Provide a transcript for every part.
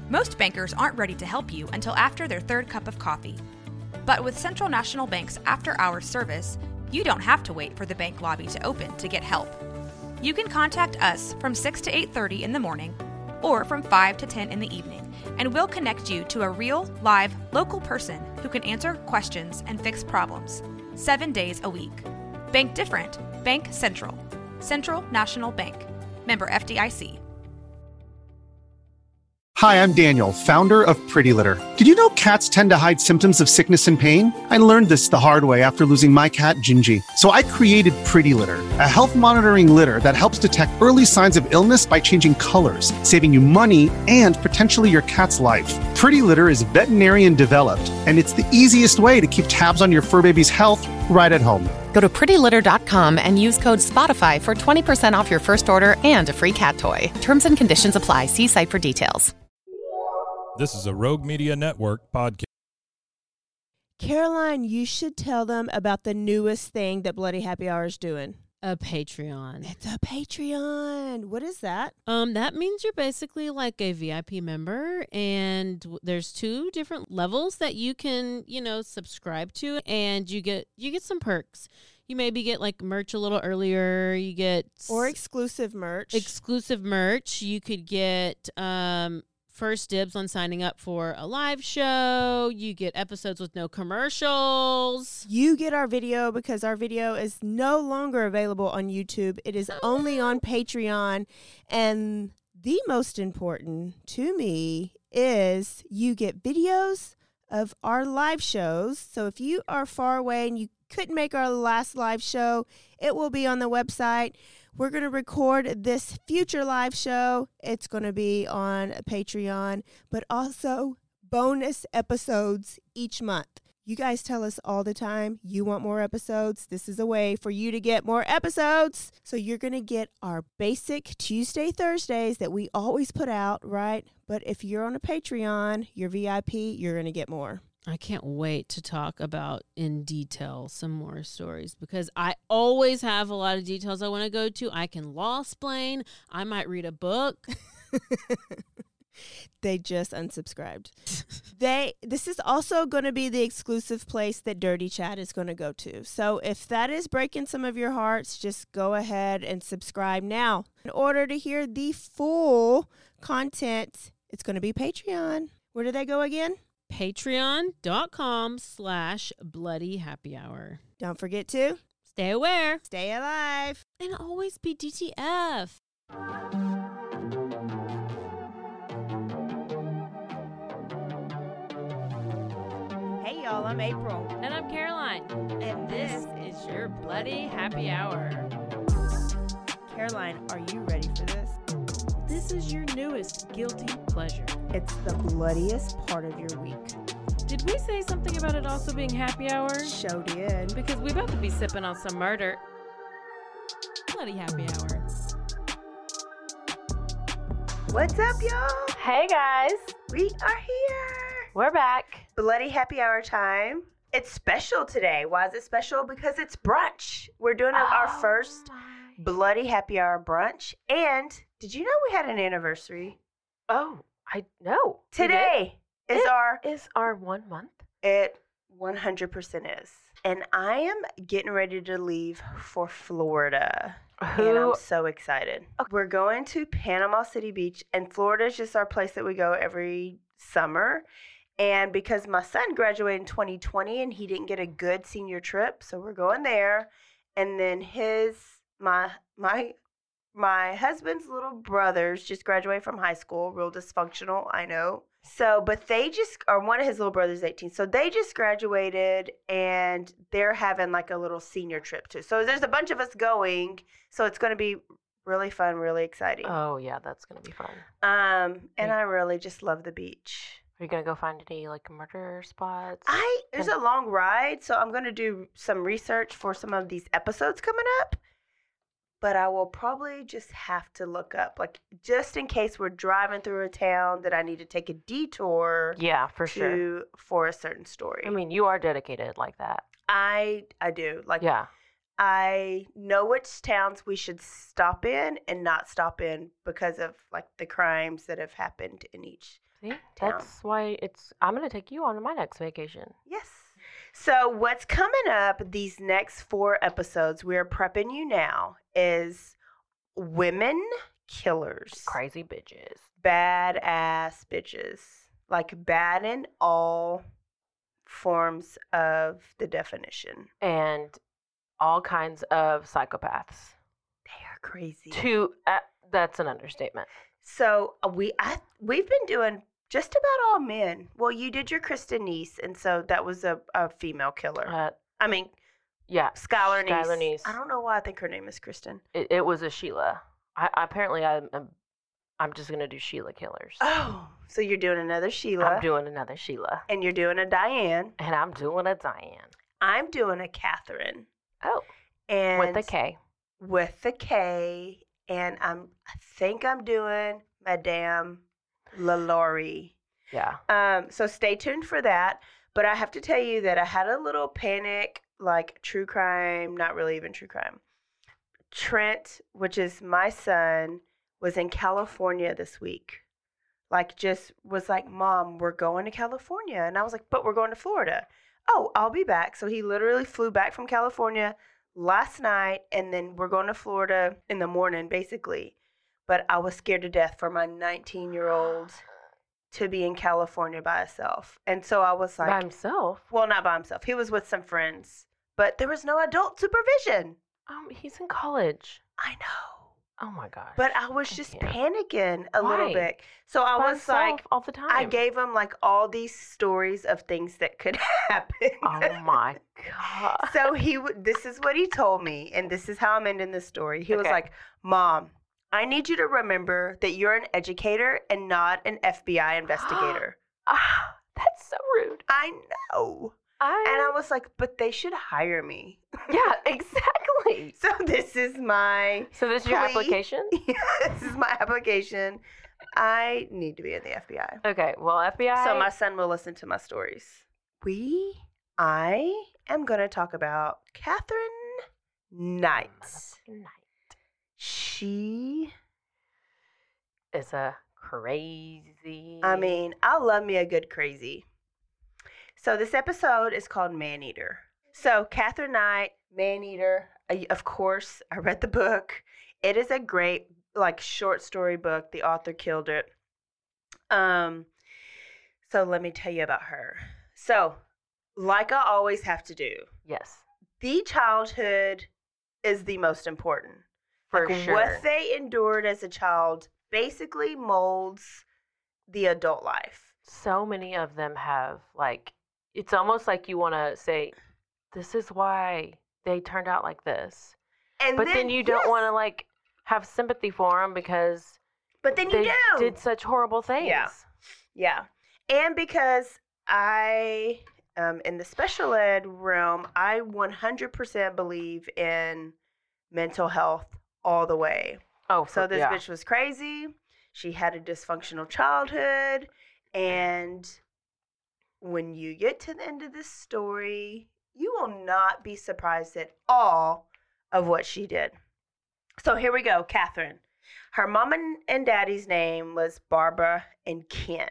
Most bankers aren't ready to help you until after their third cup of coffee. But with Central National Bank's after-hours service, you don't have to wait for the bank lobby to open to get help. You can contact us from 6 to 8:30 in the morning or from 5 to 10 in the evening, and we'll connect you to a real, live, local person who can answer questions and fix problems 7 days a week. Bank different. Bank Central. Central National Bank. Member FDIC. Hi, I'm Daniel, founder of Pretty Litter. Did you know cats tend to hide symptoms of sickness and pain? I learned this the hard way after losing my cat, Gingy. So I created Pretty Litter, a health monitoring litter that helps detect early signs of illness by changing colors, saving you money and potentially your cat's life. Pretty Litter is veterinarian developed, and it's the easiest way to keep tabs on your fur baby's health right at home. Go to prettylitter.com and use code SPOTIFY for 20% off your first order and a free cat toy. Terms and conditions apply. See site for details. This is a Rogue Media Network podcast. Caroline, you should tell them about the newest thing that Bloody Happy Hour is doing. A Patreon. It's a Patreon. What is that? That means you're basically like a VIP member, and there's 2 different levels that you can, subscribe to, and you get some perks. You maybe get like merch a little earlier. You get exclusive merch. You could get first dibs on signing up for a live show. You get episodes with no commercials. You get our video because our video is no longer available on YouTube. It is only on Patreon. And the most important to me is you get videos of our live shows. So if you are far away and you couldn't make our last live show, it will be on the website. We're going to record this future live show. It's going to be on Patreon, but also bonus episodes each month. You guys tell us all the time you want more episodes. This is a way for you to get more episodes. So you're going to get our basic Tuesday, Thursdays that we always put out, right? But if you're on a Patreon, you're VIP, you're going to get more. I can't wait to talk about in detail some more stories because I always have a lot of details I want to go to. I can law-splain. I might read a book. They just unsubscribed. This is also going to be the exclusive place that Dirty Chat is going to go to. So if that is breaking some of your hearts, just go ahead and subscribe now. In order to hear the full content, it's going to be Patreon. Where do they go again? Patreon.com/Bloody Happy Hour. Don't forget to stay aware, stay alive, and always be DTF. Hey y'all, I'm April. And I'm Caroline. And this is your Bloody Happy Hour. Caroline, are you ready for this? This is your newest guilty pleasure. It's the bloodiest part of your week. Did we say something about it also being happy hour? Show did. Because we about to be sipping on some murder. Bloody Happy Hour. What's up, y'all? Hey, guys. We are here. We're back. Bloody Happy Hour time. It's special today. Why is it special? Because it's brunch. We're doing our first Bloody Happy Hour brunch. And did you know we had an anniversary? Oh, I know. Today is our 1 month. It 100% is. And I am getting ready to leave for Florida. And I'm so excited. Okay. We're going to Panama City Beach, and Florida is just our place that we go every summer. And because my son graduated in 2020 and he didn't get a good senior trip, so we're going there. And then my husband's little brothers just graduated from high school, real dysfunctional, I know. So, but one of his little brothers is 18. So they just graduated and they're having like a little senior trip too. So there's a bunch of us going. So it's going to be really fun, really exciting. Oh yeah, that's going to be fun. And I really just love the beach. Are you going to go find any like murder spots? There's a long ride. So I'm going to do some research for some of these episodes coming up. But I will probably just have to look up, like, just in case we're driving through a town that I need to take a detour. Yeah, for sure. For a certain story. I mean, you are dedicated like that. I do. Like, yeah. I know which towns we should stop in and not stop in because of, like, the crimes that have happened in each. See, town. that's why I'm gonna take you on my next vacation. Yes. So what's coming up these next 4 episodes, we're prepping you now, is women killers. Crazy bitches. Badass bitches. Like bad in all forms of the definition. And all kinds of psychopaths. They are crazy. That's an understatement. So we've been doing just about all men. Well, you did your Kristen Niece, and so that was a female killer. Yeah. Skylar Skylar Niece. Niece. I don't know why I think her name is Kristen. It was a Sheila. I'm just gonna do Sheila killers. Oh, so you're doing another Sheila. I'm doing another Sheila. And you're doing a Diane. And I'm doing a Diane. I'm doing a Catherine. Oh. And With the K. With the K. And I think I'm doing Madame LaLaurie. Yeah. So stay tuned for that. But I have to tell you that I had a little panic, like true crime, not really even true crime. Trent, which is my son, was in California this week. Like, just was like, Mom, we're going to California. And I was like, but we're going to Florida. Oh, I'll be back. So he literally flew back from California last night, and then we're going to Florida in the morning, basically. But I was scared to death for my 19-year-old to be in California by himself. And so I was like... By himself? Well, not by himself. He was with some friends. But there was no adult supervision. He's in college. I know. Oh my gosh. But I was just panicking a little Why? bit. So I By was like... himself all the time. I gave him like all these stories of things that could happen. Oh my God. So this is what he told me, and this is how I'm ending this story. He was like, Mom, I need you to remember that you're an educator and not an FBI investigator. That's so rude. I know. And I was like, but they should hire me. Yeah, exactly. So this is my So this is your application? Yeah, this is my application. I need to be in the FBI. Okay, well, FBI. So my son will listen to my stories. I am going to talk about Catherine Knight. She is a crazy. I mean, I love me a good crazy. So this episode is called Maneater. So Catherine Knight, Maneater, of course, I read the book. It is a great, like, short story book. The author killed it. So let me tell you about her. So, like I always have to do. Yes. The childhood is the most important. For like, sure. What they endured as a child basically molds the adult life. So many of them have, like, it's almost like you want to say, this is why they turned out like this. But then you don't want to, like, have sympathy for them because but then you did such horrible things. Yeah. And because I, in the special ed realm, I 100% believe in mental health all the way. Oh, so this bitch was crazy. She had a dysfunctional childhood. And when you get to the end of this story, you will not be surprised at all of what she did. So here we go, Catherine. Her mom and daddy's name was Barbara and Ken.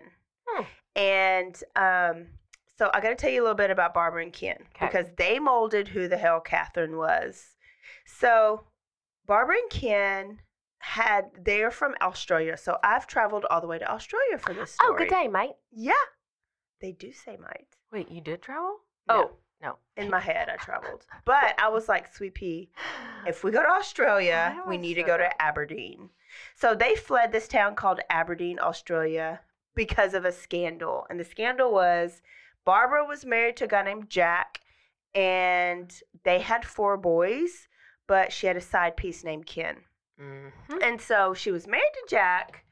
And so I got to tell you a little bit about Barbara and Ken because they molded who the hell Catherine was. So Barbara and Ken they're from Australia. So I've traveled all the way to Australia for this story. Oh, good day, mate. Yeah. They do say mate. Wait, you did travel? No. No. In my head, I traveled. But I was like, Sweet Pea, if we go to Australia, we need to go to Aberdeen. So they fled this town called Aberdeen, Australia, because of a scandal. And the scandal was Barbara was married to a guy named Jack, and they had 4 boys, but she had a side piece named Ken. Mm-hmm. And so she was married to Jack,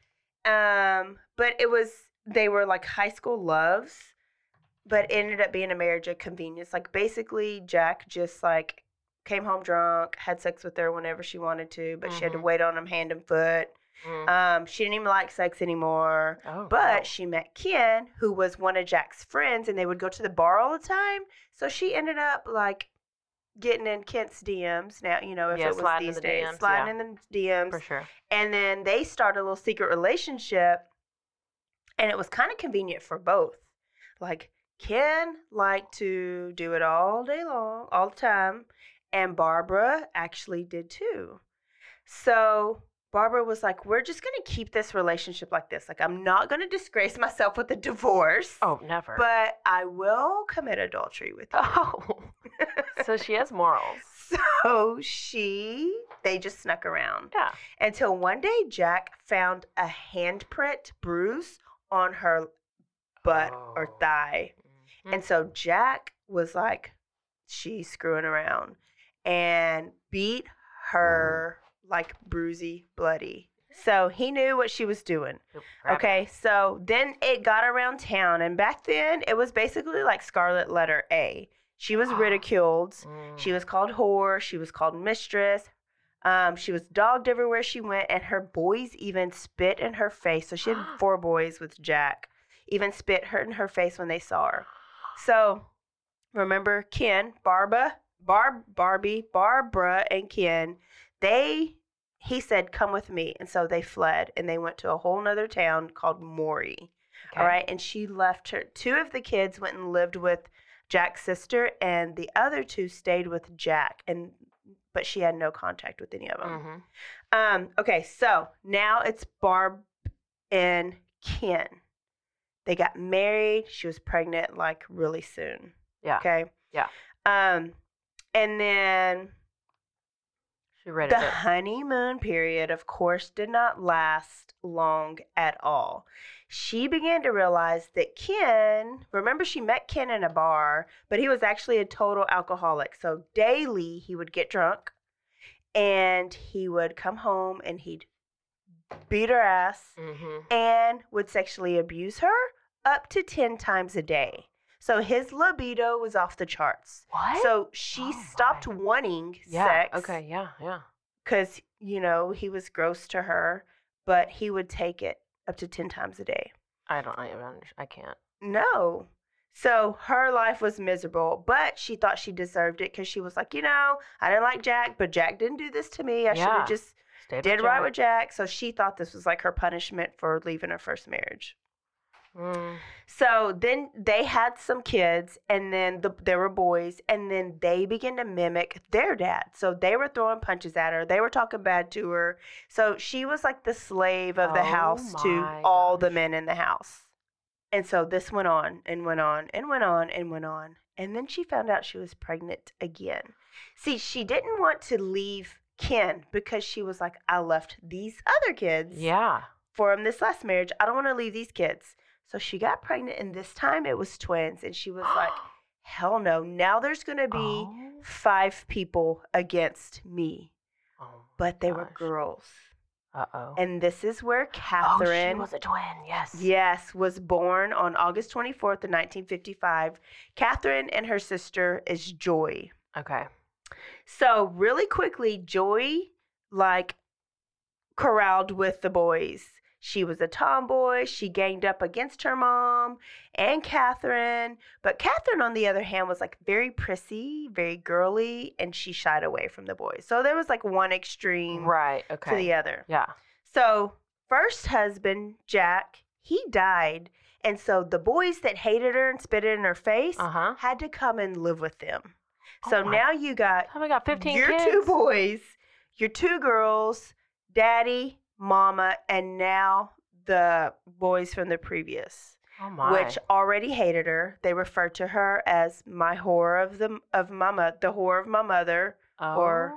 but they were like high school loves, but it ended up being a marriage of convenience. Like, basically, Jack just, like, came home drunk, had sex with her whenever she wanted to, but she had to wait on him hand and foot. She didn't even like sex anymore. But she met Ken, who was one of Jack's friends, and they would go to the bar all the time. So she ended up, like, getting in Kent's DMs now, you know, if it was these days. Sliding in the DMs. For sure. And then they started a little secret relationship. And it was kind of convenient for both. Like, Ken liked to do it all day long, all the time, and Barbara actually did too. So Barbara was like, we're just going to keep this relationship like this. Like, I'm not going to disgrace myself with a divorce. Oh, never. But I will commit adultery with you. Oh. So she has morals. So they just snuck around. Yeah. Until one day Jack found a handprint bruise on her butt or thigh. Mm-hmm. And so Jack was like, she's screwing around, and beat her like bruisey, bloody. So he knew what she was doing. Okay, so then it got around town, and back then it was basically like Scarlet Letter A. She was ridiculed. She was called whore. She was called mistress. She was dogged everywhere she went, and her boys even spit in her face. So she had 4 boys with Jack, even spit in her face when they saw her. So remember Ken, Barbara, and Ken, he said, come with me. And so they fled, and they went to a whole nother town called Maury. Okay. All right. And she left her. 2 of the kids went and lived with Jack's sister, and the other 2 stayed with Jack, but she had no contact with any of them. Mm-hmm. Okay. So now it's Barb and Ken. They got married. She was pregnant like really soon. Yeah. Okay. Yeah. And then the honeymoon period, of course, did not last long at all. She began to realize that Ken, remember she met Ken in a bar, but he was actually a total alcoholic. So daily he would get drunk, and he would come home and he'd beat her ass and would sexually abuse her up to 10 times a day. So his libido was off the charts. What? So she stopped wanting sex. Okay, yeah. Because, he was gross to her, but he would take it up to 10 times a day. I can't. No. So her life was miserable, but she thought she deserved it because she was like, I didn't like Jack, but Jack didn't do this to me. I should have just did right with Jack. So she thought this was like her punishment for leaving her first marriage. So then they had some kids, and then there were boys, and then they began to mimic their dad. So they were throwing punches at her. They were talking bad to her. So she was like the slave of the house to all the men in the house. And so this went on and went on and went on and went on. And then she found out she was pregnant again. See, she didn't want to leave Ken because she was like, I left these other kids from this last marriage. I don't want to leave these kids. So she got pregnant, and this time it was twins. And she was like, hell no. Now there's going to be 5 people against me. But they were girls. Uh-oh. And this is where Catherine... she was a twin, yes. Yes, was born on August 24th of 1955. Catherine and her sister is Joy. Okay. So really quickly, Joy, corralled with the boys. She was a tomboy. She ganged up against her mom and Catherine. But Catherine, on the other hand, was very prissy, very girly, and she shied away from the boys. So there was one extreme to the other. Yeah. So first husband, Jack, he died. And so the boys that hated her and spit in her face had to come and live with them. So now you got, 15 your kids. 2 boys, your 2 girls, daddy, mama, and now the boys from the previous, which already hated her. They referred to her as my whore the whore of my mother, or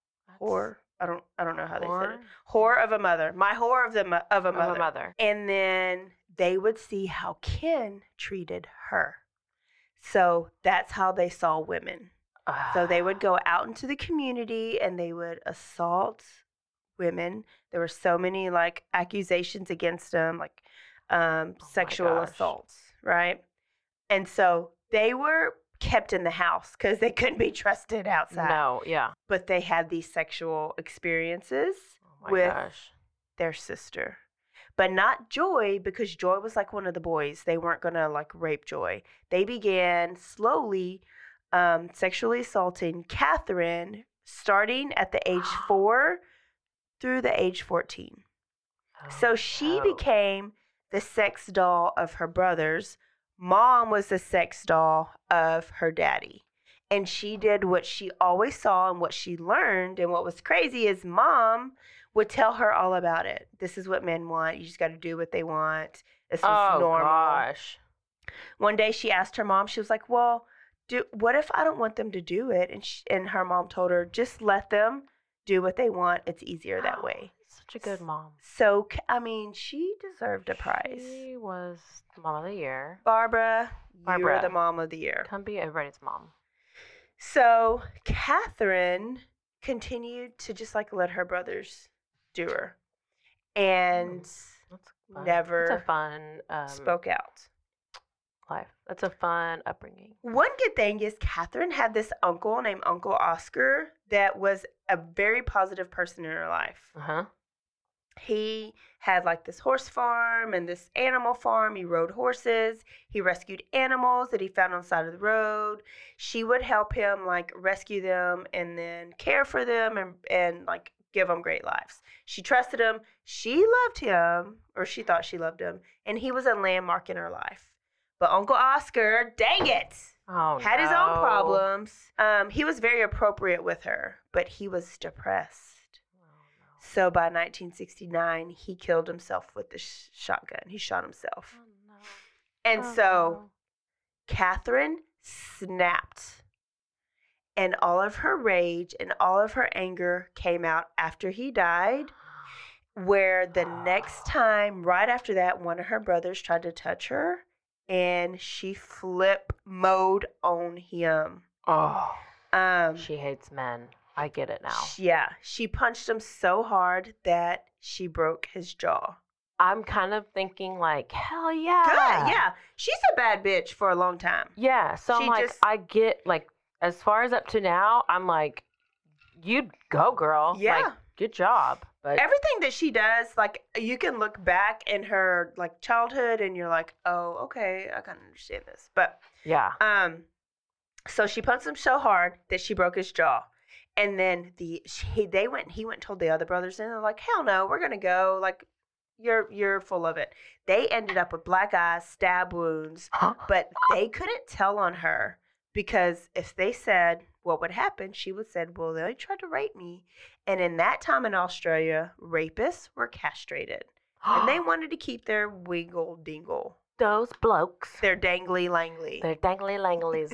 I don't know how they said it. Whore of a mother, my whore of a mother. And then they would see how Ken treated her. So that's how they saw women. So they would go out into the community and they would assault women. There were so many accusations against them, sexual assaults, right? And so they were kept in the house because they couldn't be trusted outside. No, yeah. But they had these sexual experiences with their sister. But not Joy, because Joy was one of the boys. They weren't going to rape Joy. They began slowly sexually assaulting Catherine, starting at the age 4 through the age 14. So she became the sex doll of her brothers. Mom was the sex doll of her daddy. And she did what she always saw and what she learned. And what was crazy is Mom would tell her all about it. This is what men want. You just got to do what they want. This was normal. Gosh. One day she asked her mom, she was like, well, what if I don't want them to do it? And her mom told her, just let them do what they want. It's easier that way. Such a good mom. So, I mean, she deserved a prize. She was Mom of the Year. Barbara, you are the Mom of the Year. Come be everybody's mom. So, Catherine continued to just like let her brothers do her. And never it's a fun spoke out. Life. That's a fun upbringing. One good thing is Catherine had this uncle named Uncle Oscar that was a very positive person in her life. Uh-huh. He had like this horse farm and this animal farm. He rode horses. He rescued animals that he found on the side of the road. She would help him like rescue them and then care for them and like give them great lives. She trusted him. She loved him, or she thought she loved him, and he was a landmark in her life. But Uncle Oscar, dang it, had his own problems. He was very appropriate with her, but he was depressed. So by 1969, he killed himself with the shotgun. He shot himself. And so Catherine snapped. And all of her rage and all of her anger came out after he died, where the next time, right after that, one of her brothers tried to touch her, and she flip mode on him. Oh, she hates men. I get it now. Yeah, she punched him so hard that she broke his jaw. I'm kind of thinking like, hell yeah. Good, yeah. She's a bad bitch for a long time. Yeah, so I'm like, I get, like, as far as up to now, I'm like, you'd go, girl. Yeah. Like, good job. But everything that she does, like, you can look back in her, like, childhood and you're like, oh, okay, I kind of understand this. But, yeah. So she punched him so hard that she broke his jaw. And then he went and told the other brothers, and they're like, hell no, we're going to go. Like, you're full of it. They ended up with black eyes, stab wounds, but they couldn't tell on her. Because if they said what would happen, she would say, well, they tried to rape me. And in that time in Australia, rapists were castrated. And they wanted to keep their wiggle dingle. Those blokes. Their dangly langly. Their dangly langlies.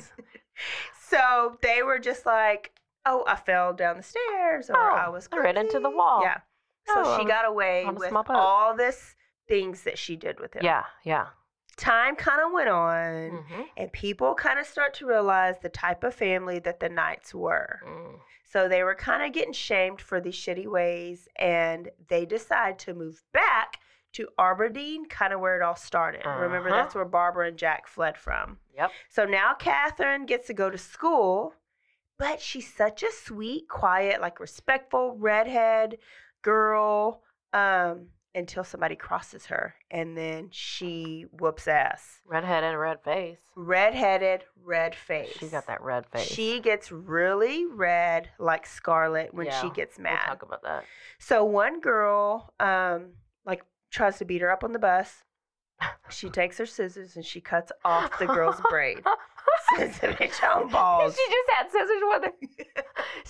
So they were just like, oh, I fell down the stairs, or I was crazy. Right into the wall. Yeah. So she got away with all this things that she did with him. Yeah, yeah. Time kind of went on, and people kind of start to realize the type of family that the Knights were. So they were kind of getting shamed for these shitty ways, and they decide to move back to Aberdeen, kind of where it all started. Remember, that's where Barbara and Jack fled from. Yep. So now Catherine gets to go to school, but she's such a sweet, quiet, like respectful redhead girl, until somebody crosses her, and then she whoops ass. Redheaded, red face. Redheaded, red face. She got that red face. She gets really red, like Scarlet, when she gets mad. We'll talk about that. So one girl, like, tries to beat her up on the bus. She takes her scissors and she cuts off the girl's braid. Sends the bitch on balls. She just had scissors with her.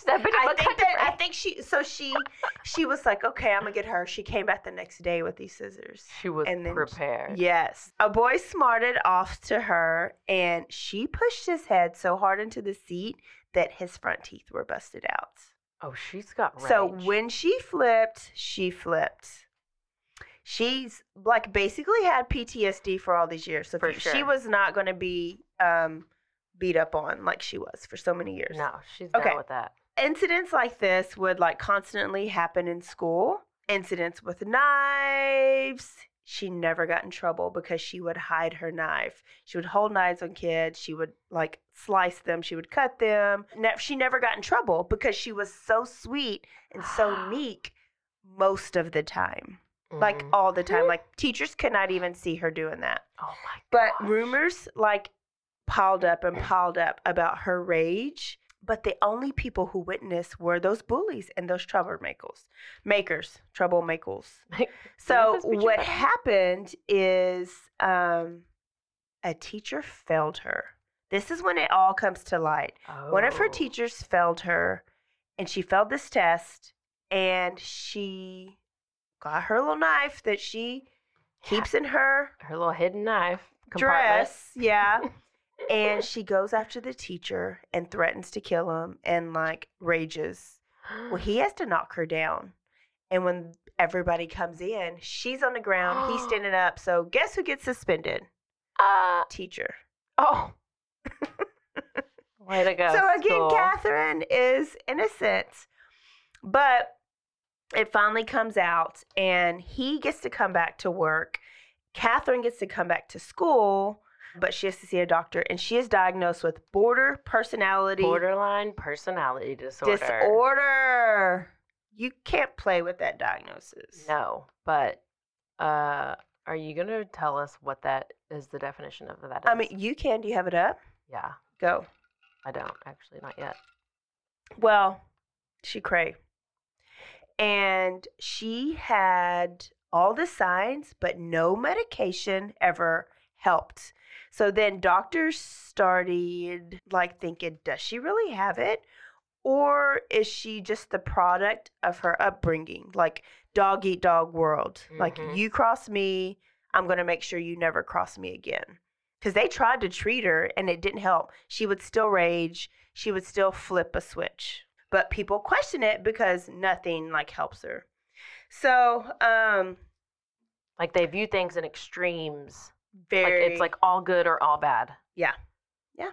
I think she was like, okay, I'm gonna get her. She came back the next day with these scissors. She was prepared. Yes. A boy smarted off to her, and she pushed his head so hard into the seat that his front teeth were busted out. Oh, she's got rage. So when she flipped. She's like basically had PTSD for all these years. So she was not going to be beat up on like she was for so many years. No, she's down with that. Incidents like this would like constantly happen in school. Incidents with knives. She never got in trouble because she would hide her knife. She would hold knives on kids. She would like slice them. She would cut them. She never got in trouble because she was so sweet and so meek most of the time. Like all the time. Like teachers could not even see her doing that. Oh my God. But rumors like piled up about her rage. But the only people who witnessed were those bullies and those troublemakers. So what happened is a teacher failed her. This is when it all comes to light. Oh. One of her teachers failed her, and she failed this test, and she got her little knife that she keeps in her little hidden knife dress. Yeah. And she goes after the teacher and threatens to kill him and, like, rages. Well, he has to knock her down. And when everybody comes in, she's on the ground, he's standing up. So guess who gets suspended? Teacher. Oh. Way to go. So again, Catherine is innocent. But it finally comes out, and he gets to come back to work. Catherine gets to come back to school, but she has to see a doctor, and she is diagnosed with borderline personality disorder. You can't play with that diagnosis. No, but are you going to tell us what that is, the definition of that is? I mean, you can. Do you have it up? Yeah. Go. I don't, actually, not yet. Well, she cray. And she had all the signs, but no medication ever helped. So then doctors started, like, thinking, does she really have it? Or is she just the product of her upbringing? Like, dog eat dog world. Mm-hmm. Like, you cross me, I'm going to make sure you never cross me again. Because they tried to treat her, and it didn't help. She would still rage. She would still flip a switch. But people question it because nothing, like, helps her. So, like, they view things in extremes. Very. Like, it's, like, all good or all bad. Yeah. Yeah.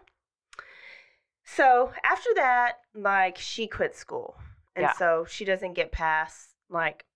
So, after that, like, she quit school. And so she doesn't get past, like,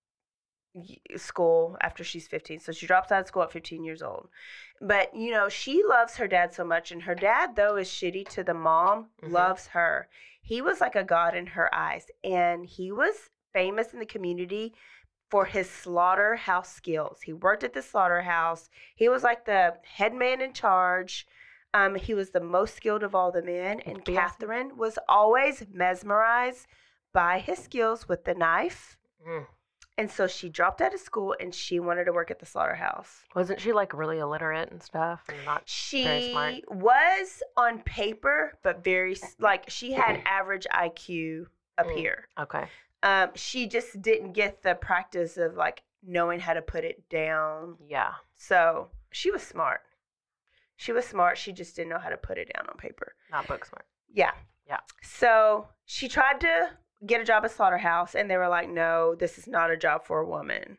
school after she's 15. So she drops out of school at 15 years old. But, you know, she loves her dad so much. And her dad, though, is shitty to the mom, loves her. He was like a god in her eyes. And he was famous in the community for his slaughterhouse skills. He worked at the slaughterhouse. He was like the head man in charge. He was the most skilled of all the men. And Catherine was always mesmerized by his skills with the knife. Mm. And so she dropped out of school, and she wanted to work at the slaughterhouse. Wasn't she, like, really illiterate and stuff and not very smart? She was on paper, but very, like, she had average IQ up here. Okay. She just didn't get the practice of, like, knowing how to put it down. Yeah. So she was smart. She just didn't know how to put it down on paper. Not book smart. Yeah. Yeah. So she tried to get a job at slaughterhouse, and they were like, no, this is not a job for a woman.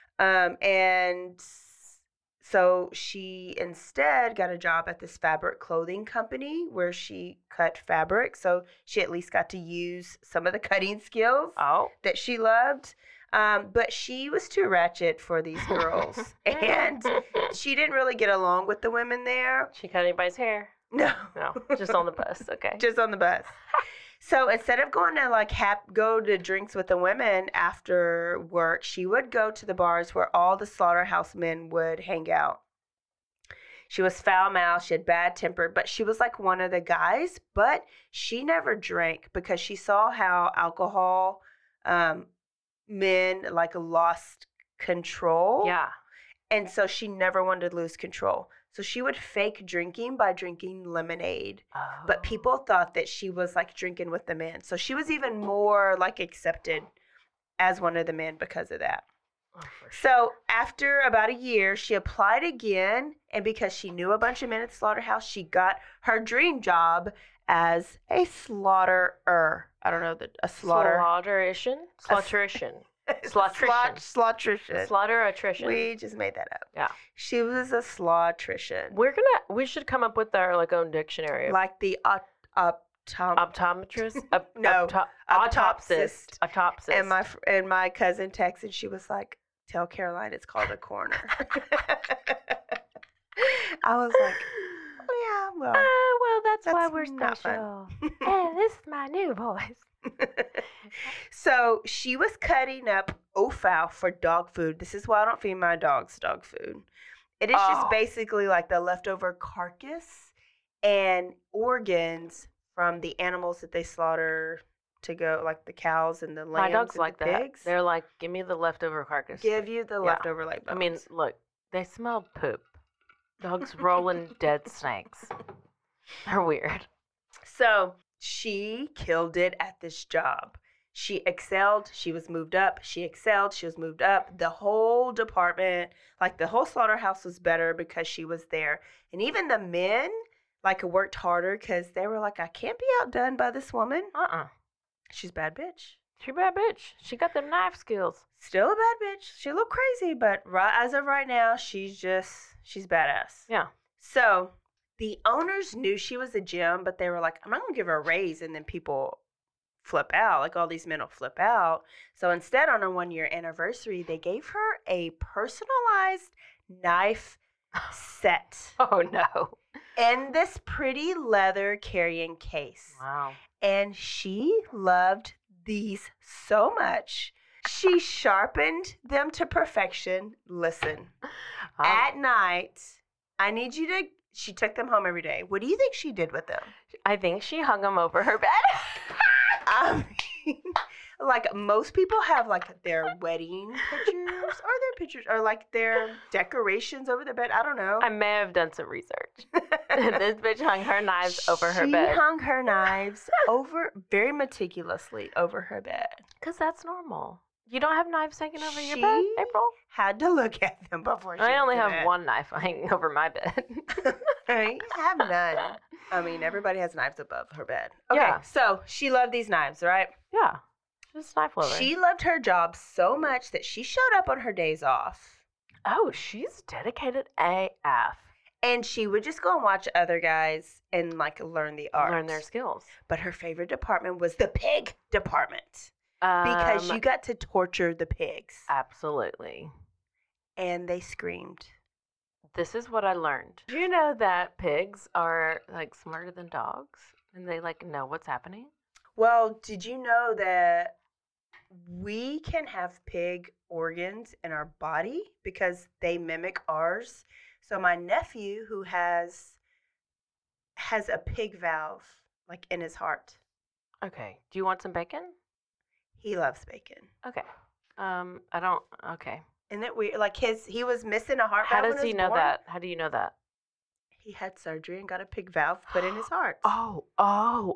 And so she instead got a job at this fabric clothing company where she cut fabric. So she at least got to use some of the cutting skills that she loved. But she was too ratchet for these girls. And she didn't really get along with the women there. She cut anybody's hair? No. No, just on the bus. Okay. Just on the bus. So instead of going to, like, go to drinks with the women after work, she would go to the bars where all the slaughterhouse men would hang out. She was foul-mouthed. She had bad temper, but she was like one of the guys. But she never drank because she saw how alcohol men, like, lost control. Yeah. And so she never wanted to lose control. So she would fake drinking by drinking lemonade. Oh. But people thought that she was, like, drinking with the men. So she was even more, like, accepted as one of the men because of that. Oh, for sure. So after about a year, she applied again. And because she knew a bunch of men at the slaughterhouse, she got her dream job as a slaughterer. I don't know, a slaughter. Slaughterition? Slaughterition. We just made that up. Yeah. She was a slaughterition. We should come up with our, like, own dictionary. Like the optometrist? Autopsist. Autopsist. And my cousin texted, she was like, tell Caroline it's called a coroner. I was like, oh, yeah, well, that's why we're special. Hey, this is my new voice. So she was cutting up offal for dog food. This is why I don't feed my dogs dog food. It is just basically like the leftover carcass and organs from the animals that they slaughter to go, like the cows and the lambs. My dogs and like the that. pigs. They're like, give me the leftover carcass. Give you the leftover leg bones. I mean, look, they smell poop. Dogs rolling dead snakes. They're weird. So she killed it at this job. She excelled. She was moved up. She excelled. She was moved up. The whole department, like the whole slaughterhouse was better because she was there. And even the men, like, worked harder because they were like, I can't be outdone by this woman. She's a bad bitch. She a bad bitch. She got them knife skills. Still a bad bitch. She a little crazy, but as of right now, she's badass. Yeah. So the owners knew she was a gem, but they were like, I'm not going to give her a raise. And then people flip out. Like, all these men will flip out. So instead, on her 1-year anniversary, they gave her a personalized knife set. Oh, no. In this pretty leather carrying case. Wow. And she loved these so much. She sharpened them to perfection. Listen, at night, I need you to, she took them home every day. What do you think she did with them? I think she hung them over her bed. I mean, like, most people have, like, their wedding pictures or like their decorations over their bed. I don't know. I may have done some research. This bitch hung her knives over her bed. She hung her knives very meticulously over her bed. Because that's normal. You don't have knives hanging over your bed, April? Had to look at them before she I only have bed. one knife hanging over my bed. I have none. I mean, everybody has knives above her bed. Okay, Yeah. So she loved these knives, right? Yeah. Just knife lover. She loved her job so much that she showed up on her days off. Oh, she's dedicated AF. And she would just go and watch other guys and, like, learn the art. Learn their skills. But her favorite department was the pig department. Because you got to torture the pigs. Absolutely. And they screamed. This is what I learned. Do you know that pigs are, like, smarter than dogs? And they, like, know what's happening? Well, did you know that we can have pig organs in our body because they mimic ours? So my nephew, who has a pig valve, like, in his heart. Okay. Do you want some bacon? He loves bacon. Okay. Okay. Isn't it weird? Like, he was missing a heart valve. How does he know that? How do you know that? He had surgery and got a pig valve put in his heart. Oh.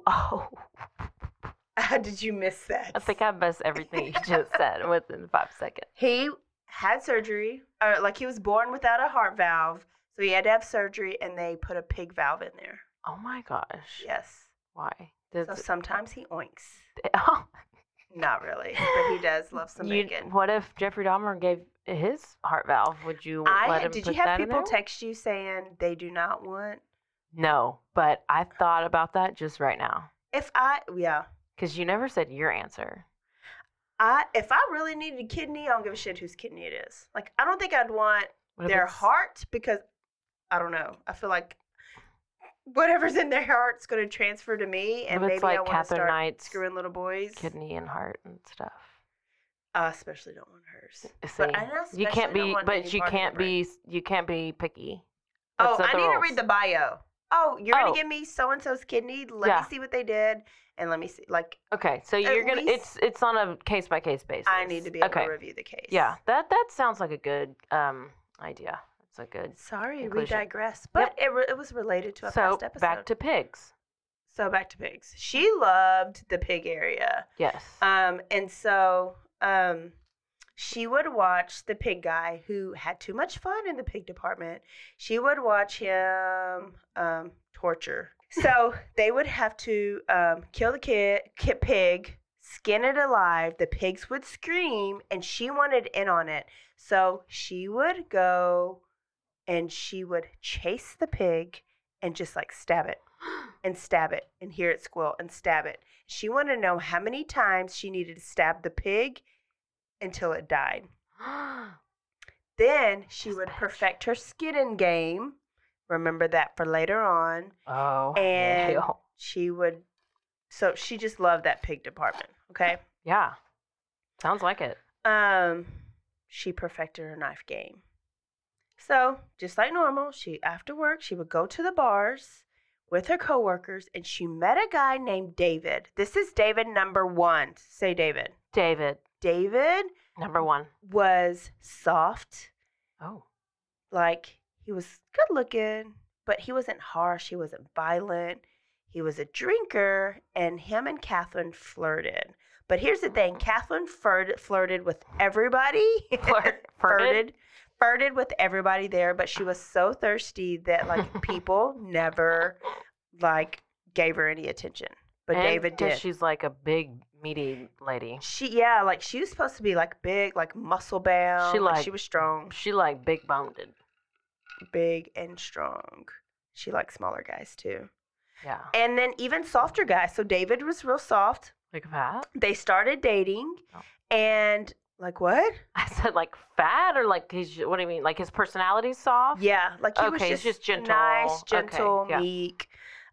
How did you miss that? I think I missed everything you just said within 5 seconds. He had surgery, like, he was born without a heart valve, so he had to have surgery, and they put a pig valve in there. Oh my gosh. Yes. Why? So sometimes he oinks. Oh. Not really, but he does love some bacon. What if Jeffrey Dahmer gave his heart valve? Would you let him Did put you have that in people there? text you saying they do not want? No, but I thought about that just right now. Because you never said your answer. If I really needed a kidney, I don't give a shit whose kidney it is. Like, I don't think I'd want their heart because, I don't know. I feel like whatever's in their heart's going to transfer to me, and maybe like I want to Catherine start Knight's screwing little boys. Kidney and heart and stuff. I especially don't want hers. See, but I you can't be, but you can't be picky. That's I need to read the bio. Oh, you're gonna give me so and so's kidney. Let me see what they did, and let me see. Like, okay, so you're gonna. It's on a case by case basis. I need to be able to review the case. Yeah, that sounds like a good idea. It's a good. Sorry, conclusion. we digress. But it was related to a past episode. Back to pigs. So back to pigs. She loved the pig area. Yes. And so she would watch the pig guy who had too much fun in the pig department. She would watch him torture. So they would have to kill the pig, skin it alive. The pigs would scream, and she wanted in on it. So she would go and she would chase the pig and just, like, stab it and stab it and hear it squeal and stab it. She wanted to know how many times she needed to stab the pig until it died. Then she would perfect her skidding game. Remember that for later on. Oh. And she would, so she just loved that pig department. Okay. Yeah. Sounds like it. She perfected her knife game. So just like normal, after work, she would go to the bars with her coworkers, and she met a guy named David. This is David number 1. Say David. David. David. Number 1. Was soft. Oh. Like, he was good looking, but he wasn't harsh. He wasn't violent. He was a drinker, and him and Catherine flirted. But here's the thing. Catherine flirted with everybody. Flirted with everybody there, but she was so thirsty that, like, people never, like, gave her any attention. But David did. She's, like, a big, meaty lady. She was supposed to be, like, big, like, muscle-bound. She was strong. She, like, big-boned. Big and strong. She liked smaller guys, too. Yeah. And then even softer guys. So David was real soft. Like fat? They started dating. Oh. And, like, what? I said, like, fat or, like, what do you mean? Like, his personality's soft? Yeah. Like, he was just gentle. Nice, gentle, meek.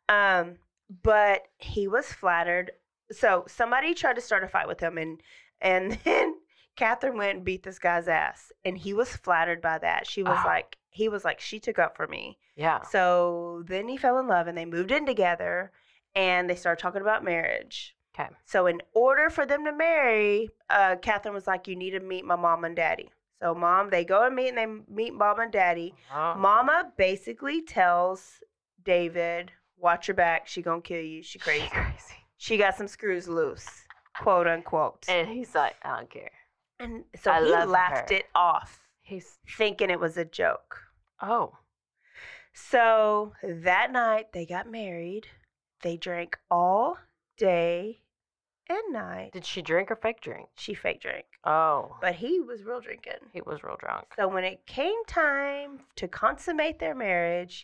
But he was flattered. So somebody tried to start a fight with him, and then Catherine went and beat this guy's ass. And he was flattered by that. He was like, she took up for me. Yeah. So then he fell in love, and they moved in together, and they started talking about marriage. Okay. So in order for them to marry, Catherine was like, you need to meet my mom and daddy. So they go and meet mom and daddy. Oh. Mama basically tells David, watch your back. She gonna kill you. She crazy. She got some screws loose, quote unquote. And he's like, I don't care. And so he laughed it off. He's thinking it was a joke. Oh. So that night they got married. They drank all day and night. Did she drink or fake drink? She fake drank. Oh. But he was real drinking. He was real drunk. So when it came time to consummate their marriage,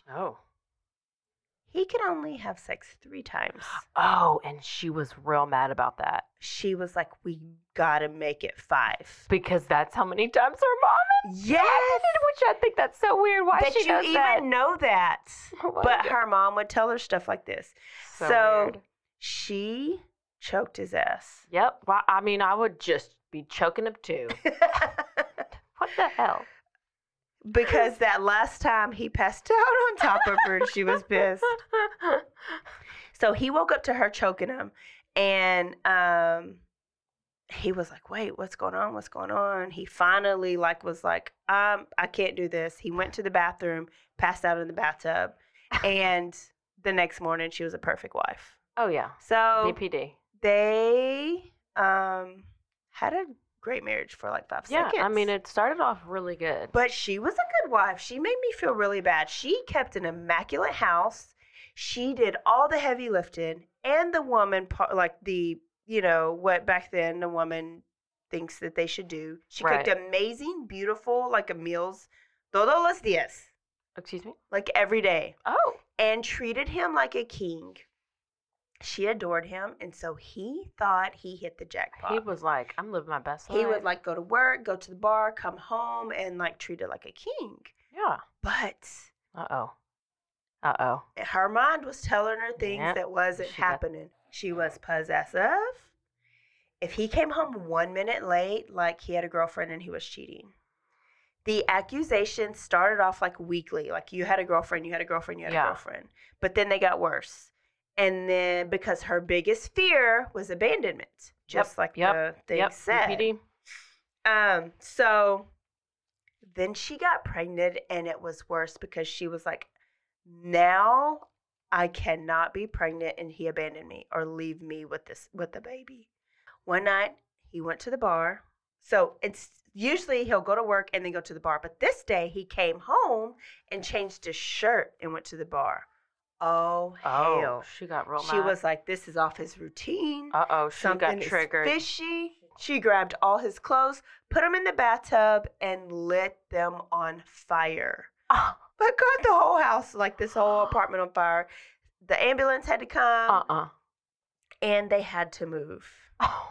he could only have sex 3 times. Oh, and she was real mad about that. She was like, we gotta make it 5. Because that's how many times her mom Yes. Which I think that's so weird. Why that she you even that? know that. Oh but God. Her mom would tell her stuff like this. So weird. She choked his ass. Yep. Well, I mean, I would just be choking him too. What the hell? Because that last time he passed out on top of her, she was pissed. So he woke up to her choking him, and he was like, wait, what's going on? What's going on? He finally was like, I can't do this. He went to the bathroom, passed out in the bathtub, and the next morning she was a perfect wife. Oh, yeah. So BPD. They had a great marriage for like 5 seconds. Yeah, I mean, it started off really good. But she was a good wife. She made me feel really bad. She kept an immaculate house. She did all the heavy lifting, and the woman, what back then the woman thinks that they should do. She cooked amazing, beautiful, meals, todos los días. Excuse me? Like every day. Oh. And treated him like a king. She adored him, and so he thought he hit the jackpot. He was like, I'm living my best life. He would go to work, go to the bar, come home, and treat it like a king. Yeah. But Uh-oh. Her mind was telling her things that wasn't happening. She was possessive. If he came home 1 minute late, he had a girlfriend and he was cheating. The accusation started off weekly. You had a girlfriend, you had a girlfriend, you had a girlfriend. But then they got worse. And then because her biggest fear was abandonment, just the thing said. BPD. So then she got pregnant, and it was worse because she was like, now I cannot be pregnant and he abandoned me or leave me with the baby. One night he went to the bar. So it's usually he'll go to work and then go to the bar. But this day he came home and changed his shirt and went to the bar. Oh, hell. She got real mad. She was like, this is off his routine. She got triggered. Is fishy. She grabbed all his clothes, put them in the bathtub, and lit them on fire. But got the whole house, this whole apartment on fire. The ambulance had to come. And they had to move. Oh,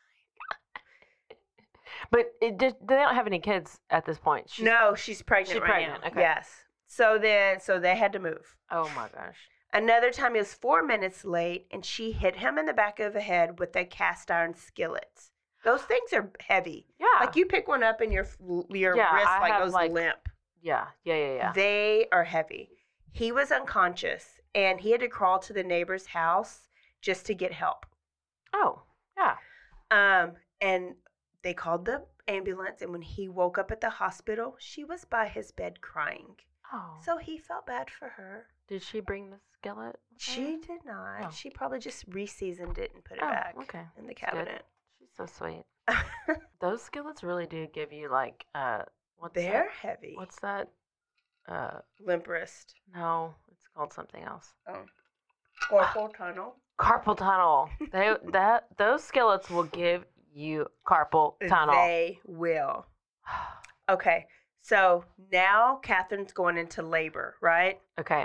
my God. But they don't have any kids at this point. No, she's pregnant right now. Okay. Yes. So they had to move. Oh, my gosh. Another time, he was 4 minutes late, and she hit him in the back of the head with a cast iron skillet. Those things are heavy. Yeah. You pick one up and your wrist goes limp. Yeah. They are heavy. He was unconscious, and he had to crawl to the neighbor's house just to get help. Oh, yeah. And they called the ambulance, and when he woke up at the hospital, she was by his bed crying. Oh. So he felt bad for her. Did she bring the skillet? She did not. Oh. She probably just re-seasoned it and put it back in the cabinet. She's so sweet. Those skillets really do give you like they're heavy. What's that? Limp wrist. No, it's called something else. Oh. Carpal tunnel. Carpal tunnel. Those skillets will give you carpal tunnel. They will. Okay. So now Catherine's going into labor, right? Okay.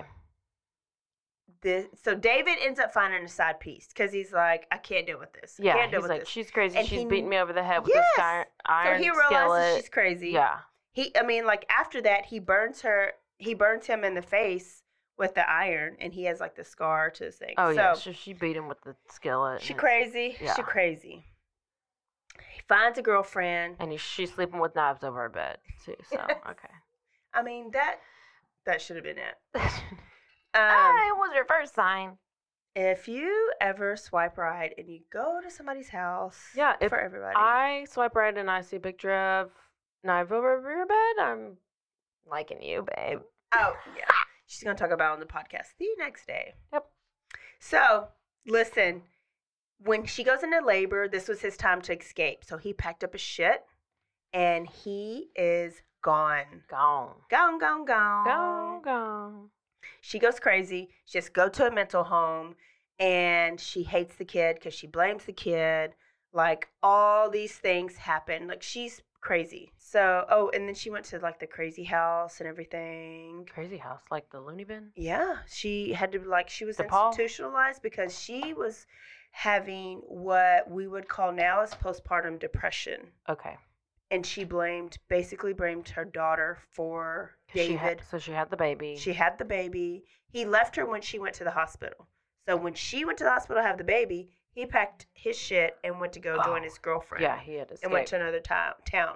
So David ends up finding a side piece because he's like, I can't deal with this. Yeah, can't deal he's with like, this. She's crazy. And she's beating me over the head with yes. this iron So he realizes skillet. she's crazy. Yeah. After that, he burns him in the face with the iron, and he has like the scar to his thing. Oh, yeah. So she beat him with the skillet. She crazy. Yeah. She crazy. He finds a girlfriend. And she's sleeping with knives over her bed, too. So, okay. I mean, that should have been it. It was your first sign. If you ever swipe right and you go to somebody's house, for everybody. I swipe right and I see a picture of knife over your bed, I'm liking you, babe. Oh, yeah. She's going to talk about it on the podcast the next day. Yep. So, listen, when she goes into labor, this was his time to escape. So he packed up his shit and he is gone. Gone. Gone, gone, gone. Gone, gone. She goes crazy. She just go to a mental home, and she hates the kid because she blames the kid. Like, all these things happen. Like, she's crazy. So, and then she went to, like, the crazy house and everything. Crazy house? Like the loony bin? Yeah. She had to, she was institutionalized because she was having what we would call now as postpartum depression. Okay. And she basically blamed her daughter for David. So she had the baby. She had the baby. He left her when she went to the hospital. So when she went to the hospital to have the baby, he packed his shit and went to go join his girlfriend. Yeah, he had to escape. And went to another town.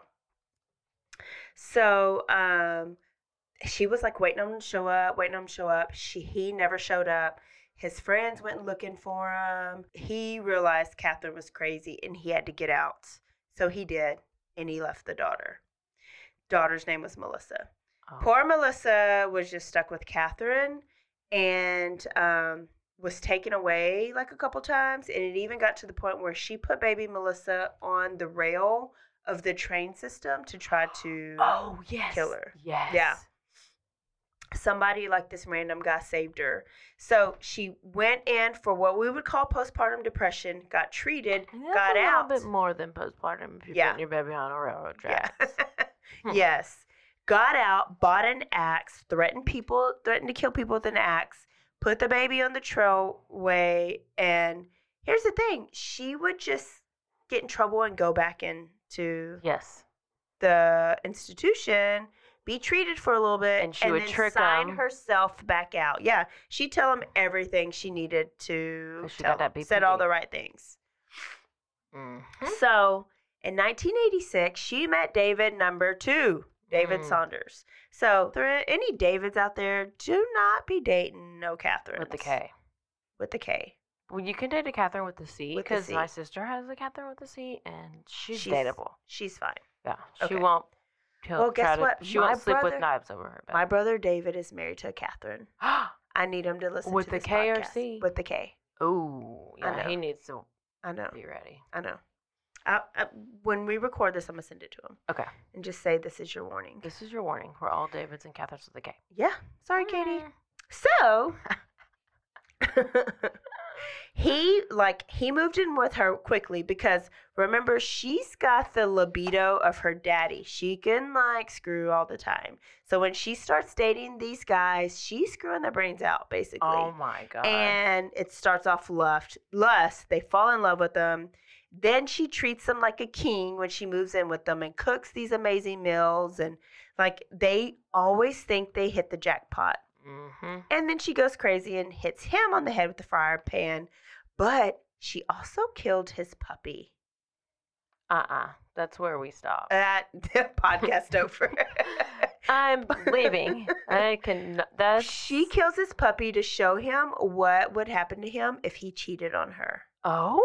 So she was like waiting on him to show up. He never showed up. His friends went looking for him. He realized Catherine was crazy and he had to get out. So he did. And he left the daughter. Daughter's name was Melissa. Oh. Poor Melissa was just stuck with Catherine and was taken away like a couple times. And it even got to the point where she put baby Melissa on the rail of the train system to try to kill her. Yes. Yeah. Somebody, like this random guy, saved her. So she went in for what we would call postpartum depression, got treated, got out. A little bit more than postpartum if you're putting your baby on a railroad track. Yeah. Yes. Got out, bought an axe, threatened to kill people with an axe, put the baby on the trailway. And here's the thing. She would just get in trouble and go back into the institution, be treated for a little bit, and she would trick sign herself back out. Yeah, she'd tell him everything she needed to tell him. Said all the right things. Mm-hmm. So, in 1986, she met David number 2, David Saunders. So, there are any Davids out there, do not be dating no Catherine. With the K. With the K. Well, you can date a Catherine with the C, because my sister has a Catherine with the C, and she's dateable. She's fine. Yeah, she won't. Guess what? She won't sleep with knives over her bed. My brother David is married to a Catherine. I need him to listen with to the this K podcast. Or C? With the K. Oh, yeah, he needs to be ready. I know. When we record this, I'm going to send it to him. Okay. And just say, this is your warning. This is your warning. We're all Davids and Catherines with a K. Yeah. Sorry, Katie. So... He moved in with her quickly because, remember, she's got the libido of her daddy. She can, screw all the time. So when she starts dating these guys, she's screwing their brains out, basically. Oh, my God. And it starts off lust. They fall in love with them. Then she treats them like a king when she moves in with them and cooks these amazing meals. And, they always think they hit the jackpot. Mm-hmm. And then she goes crazy and hits him on the head with the frying pan. But she also killed his puppy. That's where we stop. The podcast over. I'm leaving. She kills his puppy to show him what would happen to him if he cheated on her. Oh,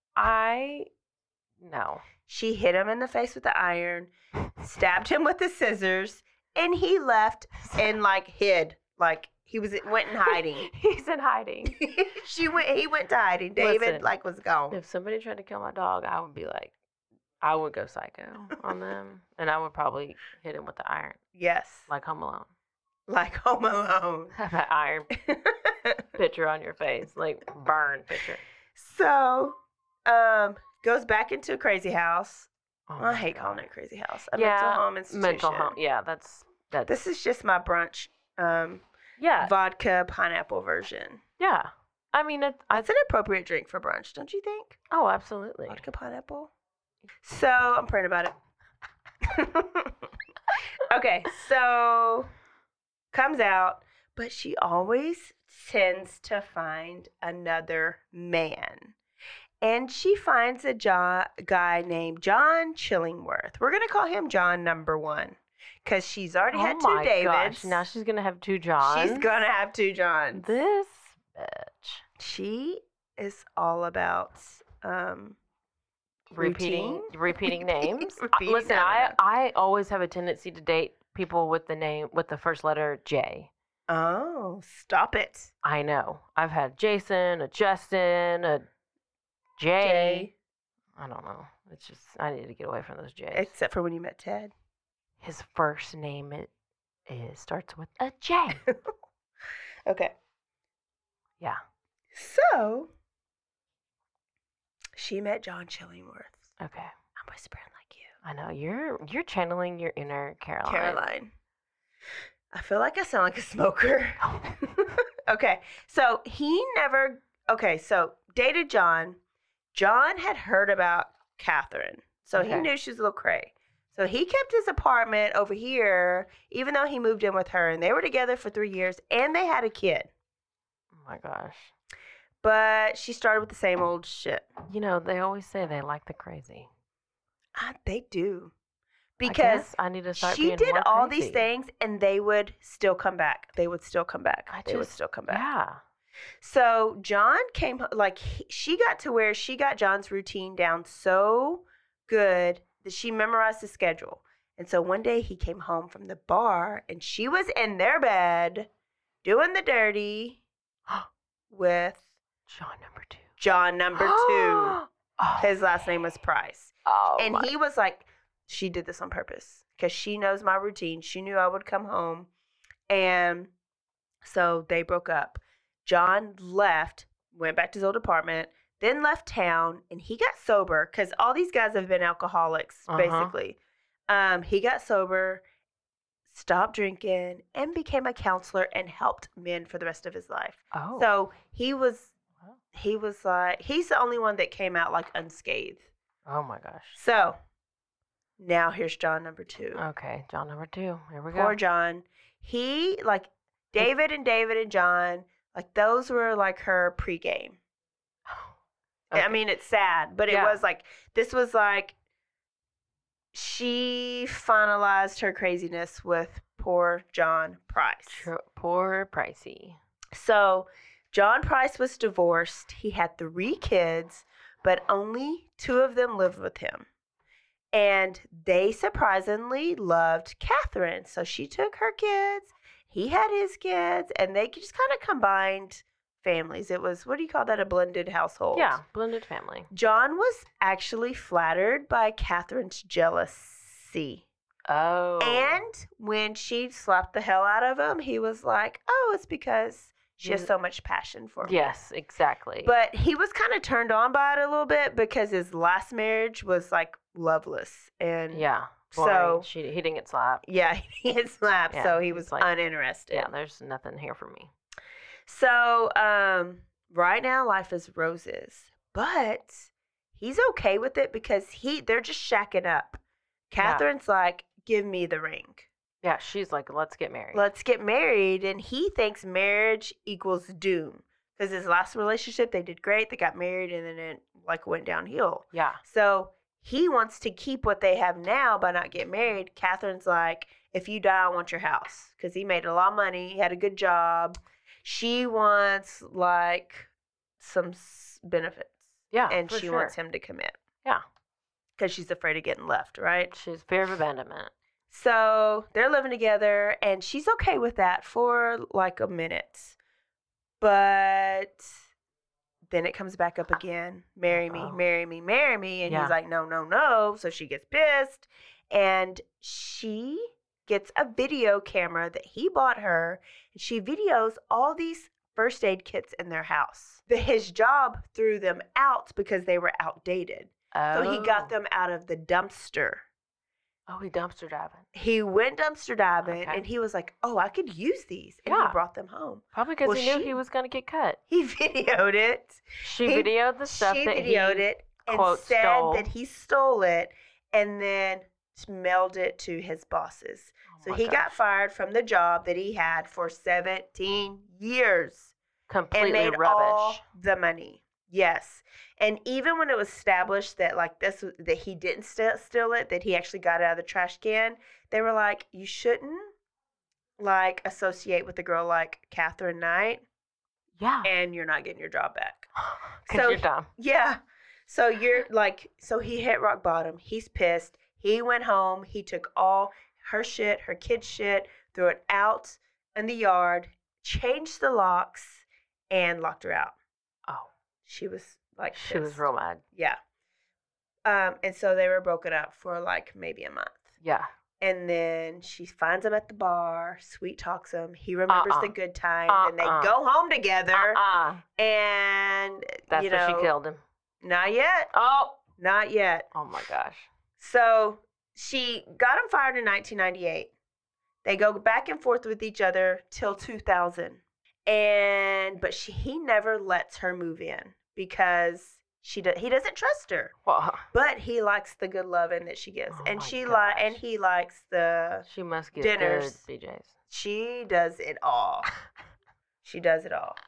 no. She hit him in the face with the iron, stabbed him with the scissors, and he left and hid. He went in hiding. He's in hiding. He went to hiding. David was gone. If somebody tried to kill my dog, I would be I would go psycho on them, and I would probably hit him with the iron. Yes. Like Home Alone. Like Home Alone. Have that iron picture on your face, burn picture. So, goes back into a crazy house. Oh, I hate calling it crazy house. A mental home institution. Mental home. Yeah, that's. This is just my brunch. Vodka pineapple version. Yeah. I mean, it's an appropriate drink for brunch, don't you think? Oh, absolutely. Vodka pineapple. So, I'm praying about it. Okay, so comes out, but she always tends to find another man. And she finds a guy named John Chillingworth. We're going to call him John number 1 because she's already had 2 Davids. Gosh, now she's going to have 2 Johns. She's going to have 2 Johns. This bitch. She is all about repeating names. Listen, I always have a tendency to date people with the first letter J. Oh, stop it. I know. I've had Jason, a Justin, a Jay. I don't know. It's just, I need to get away from those J's. Except for when you met Ted. His first name starts with a J. Okay. Yeah. So, she met John Chillingworth. Okay. I'm whispering like you. I know. You're channeling your inner Caroline. I feel like I sound like a smoker. Okay. So, so dated John. John had heard about Catherine. So, he knew she was a little cray. So, he kept his apartment over here, even though he moved in with her. And they were together for 3 years. And they had a kid. Oh, my gosh. But she started with the same old shit. You know, they always say they like the crazy. They do. Because I need to start she being did more all crazy. these things and they would still come back. They would still come back. Yeah. So John came, she got to where she got John's routine down so good that she memorized the schedule. And so one day he came home from the bar and she was in their bed doing the dirty with John number 2. His last name was Price. And he was like, she did this on purpose because she knows my routine. She knew I would come home. And so they broke up. John left, went back to his old apartment, then left town, and he got sober because all these guys have been alcoholics, basically. He got sober, stopped drinking, and became a counselor and helped men for the rest of his life. Oh. So he was like, he's the only one that came out unscathed. Oh my gosh. So now here's John number 2. Okay, John number 2. Here we go. Poor John. He, David and John, those were her pregame. Okay. I mean, it's sad, but it was this was she finalized her craziness with poor John Price. Poor Pricey. So John Price was divorced. He had 3 kids, but only 2 of them lived with him. And they surprisingly loved Catherine. So she took her kids, he had his kids, and they just kind of combined families. It was, what do you call that, a blended household? Yeah, blended family. John was actually flattered by Catherine's jealousy. Oh. And when she slapped the hell out of him, he was like, oh, it's because she has so much passion for me. Yes, exactly. But he was kind of turned on by it a little bit because his last marriage was loveless. And yeah. So he didn't get slapped. Yeah, he get slapped, so he was uninterested. Yeah, there's nothing here for me. So right now life is roses, but he's okay with it because they're just shacking up. Catherine's like, give me the ring. Yeah, she's like, let's get married. Let's get married, and he thinks marriage equals doom because his last relationship they did great, they got married, and then it went downhill. Yeah. So He wants to keep what they have now by not getting married. Catherine's like, if you die, I want your house. Because he made a lot of money. He had a good job. She wants, like, some benefits. Yeah, and she wants him to commit. Yeah. Because she's afraid of getting left, right? She's fear of abandonment. So they're living together, and she's okay with that for, like, a minute. But then it comes back up again. Marry me, marry me, marry me. And he's like, no, no, no. So she gets pissed. And she gets a video camera that he bought her. And she videos all these first aid kits in their house. His job threw them out because they were outdated. Oh. So he got them out of the dumpster. Oh, he dumpster diving. He went dumpster diving, and he was like, oh, I could use these. And he brought them home. Probably because he knew he was going to get cut. He videoed it. She videoed the stuff that he, videoed it and said stole. that he stole it and then mailed it to his bosses. So he got fired from the job that he had for 17 years. Completely and made rubbish. All the money. Yes. And even when it was established that like this that he didn't steal it, that he actually got it out of the trash can, they were like, you shouldn't like associate with a girl like Catherine Knight. Yeah. And you're not getting your job back. Because you're dumb. Yeah. So you're like, so he hit rock bottom. He's pissed. He went home. He took all her shit, her kid's shit, threw it out in the yard, changed the locks, and locked her out. Oh. She was like pissed. She was real mad. Yeah. And so they were broken up for like maybe a month. Yeah. And then she finds him at the bar, sweet talks him. He remembers the good times, and they go home together. And that's you know, when she killed him. Not yet. Oh, not yet. Oh my gosh. So she got him fired in 1998. They go back and forth with each other till 2000. But he never lets her move in because he doesn't trust her. Well, but he likes the good loving that she gives, and he likes the she must get dinners. Good BJ's. She does it all. She does it all.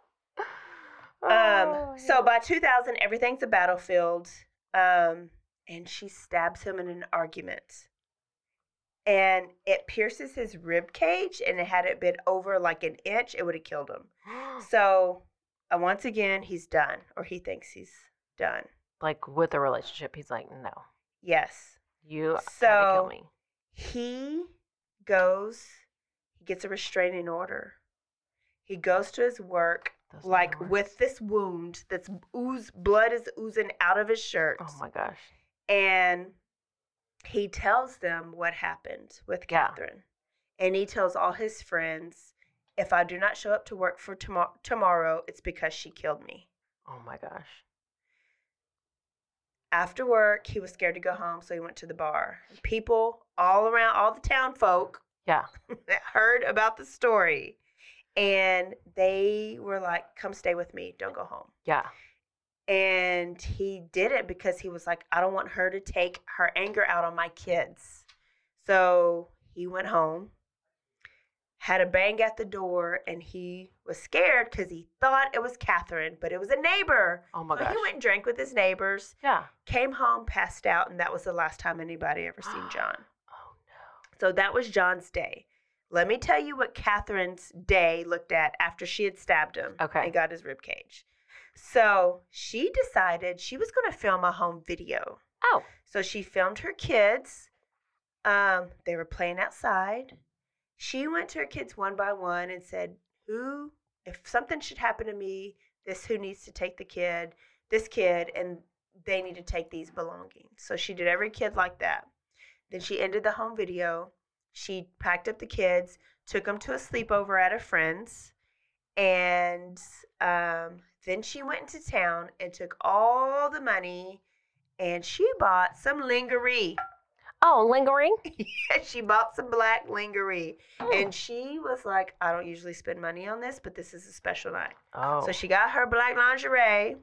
So by 2000, everything's a battlefield. And she stabs him in an argument. And it pierces his rib cage, and had it been over like an inch, it would have killed him. So once again, he's done, or he thinks he's done. Like with a relationship, he's like, no. Yes. You had to kill me. He gets a restraining order. He goes to his work, with this wound that's blood is oozing out of his shirt. Oh my gosh. And he tells them what happened with Catherine. And he tells all his friends, if I do not show up to work for tomorrow, it's because she killed me. Oh my gosh. After work, he was scared to go home, so he went to the bar. People all around, all the town folk, heard about the story. And they were like, come stay with me. Don't go home. Yeah. And he did it because he was like, I don't want her to take her anger out on my kids. So he went home, had a bang at the door, and he was scared because he thought it was Catherine, but it was a neighbor. Oh my gosh. So he went and drank with his neighbors. Yeah. Came home, passed out, and that was the last time anybody ever seen John. Oh no. So that was John's day. Let me tell you what Catherine's day looked at after she had stabbed him and got his rib cage. So she decided she was going to film a home video. Oh. So she filmed her kids. They were playing outside. She went to her kids one by one and said, if something should happen to me, who needs to take this kid, and they need to take these belongings. So she did every kid like that. Then she ended the home video. She packed up the kids, took them to a sleepover at a friend's, and then she went into town and took all the money, and she bought some lingerie. Oh, lingerie? Yeah, she bought some black lingerie. And she was like, I don't usually spend money on this, but this is a special night. Oh. So she got her black lingerie,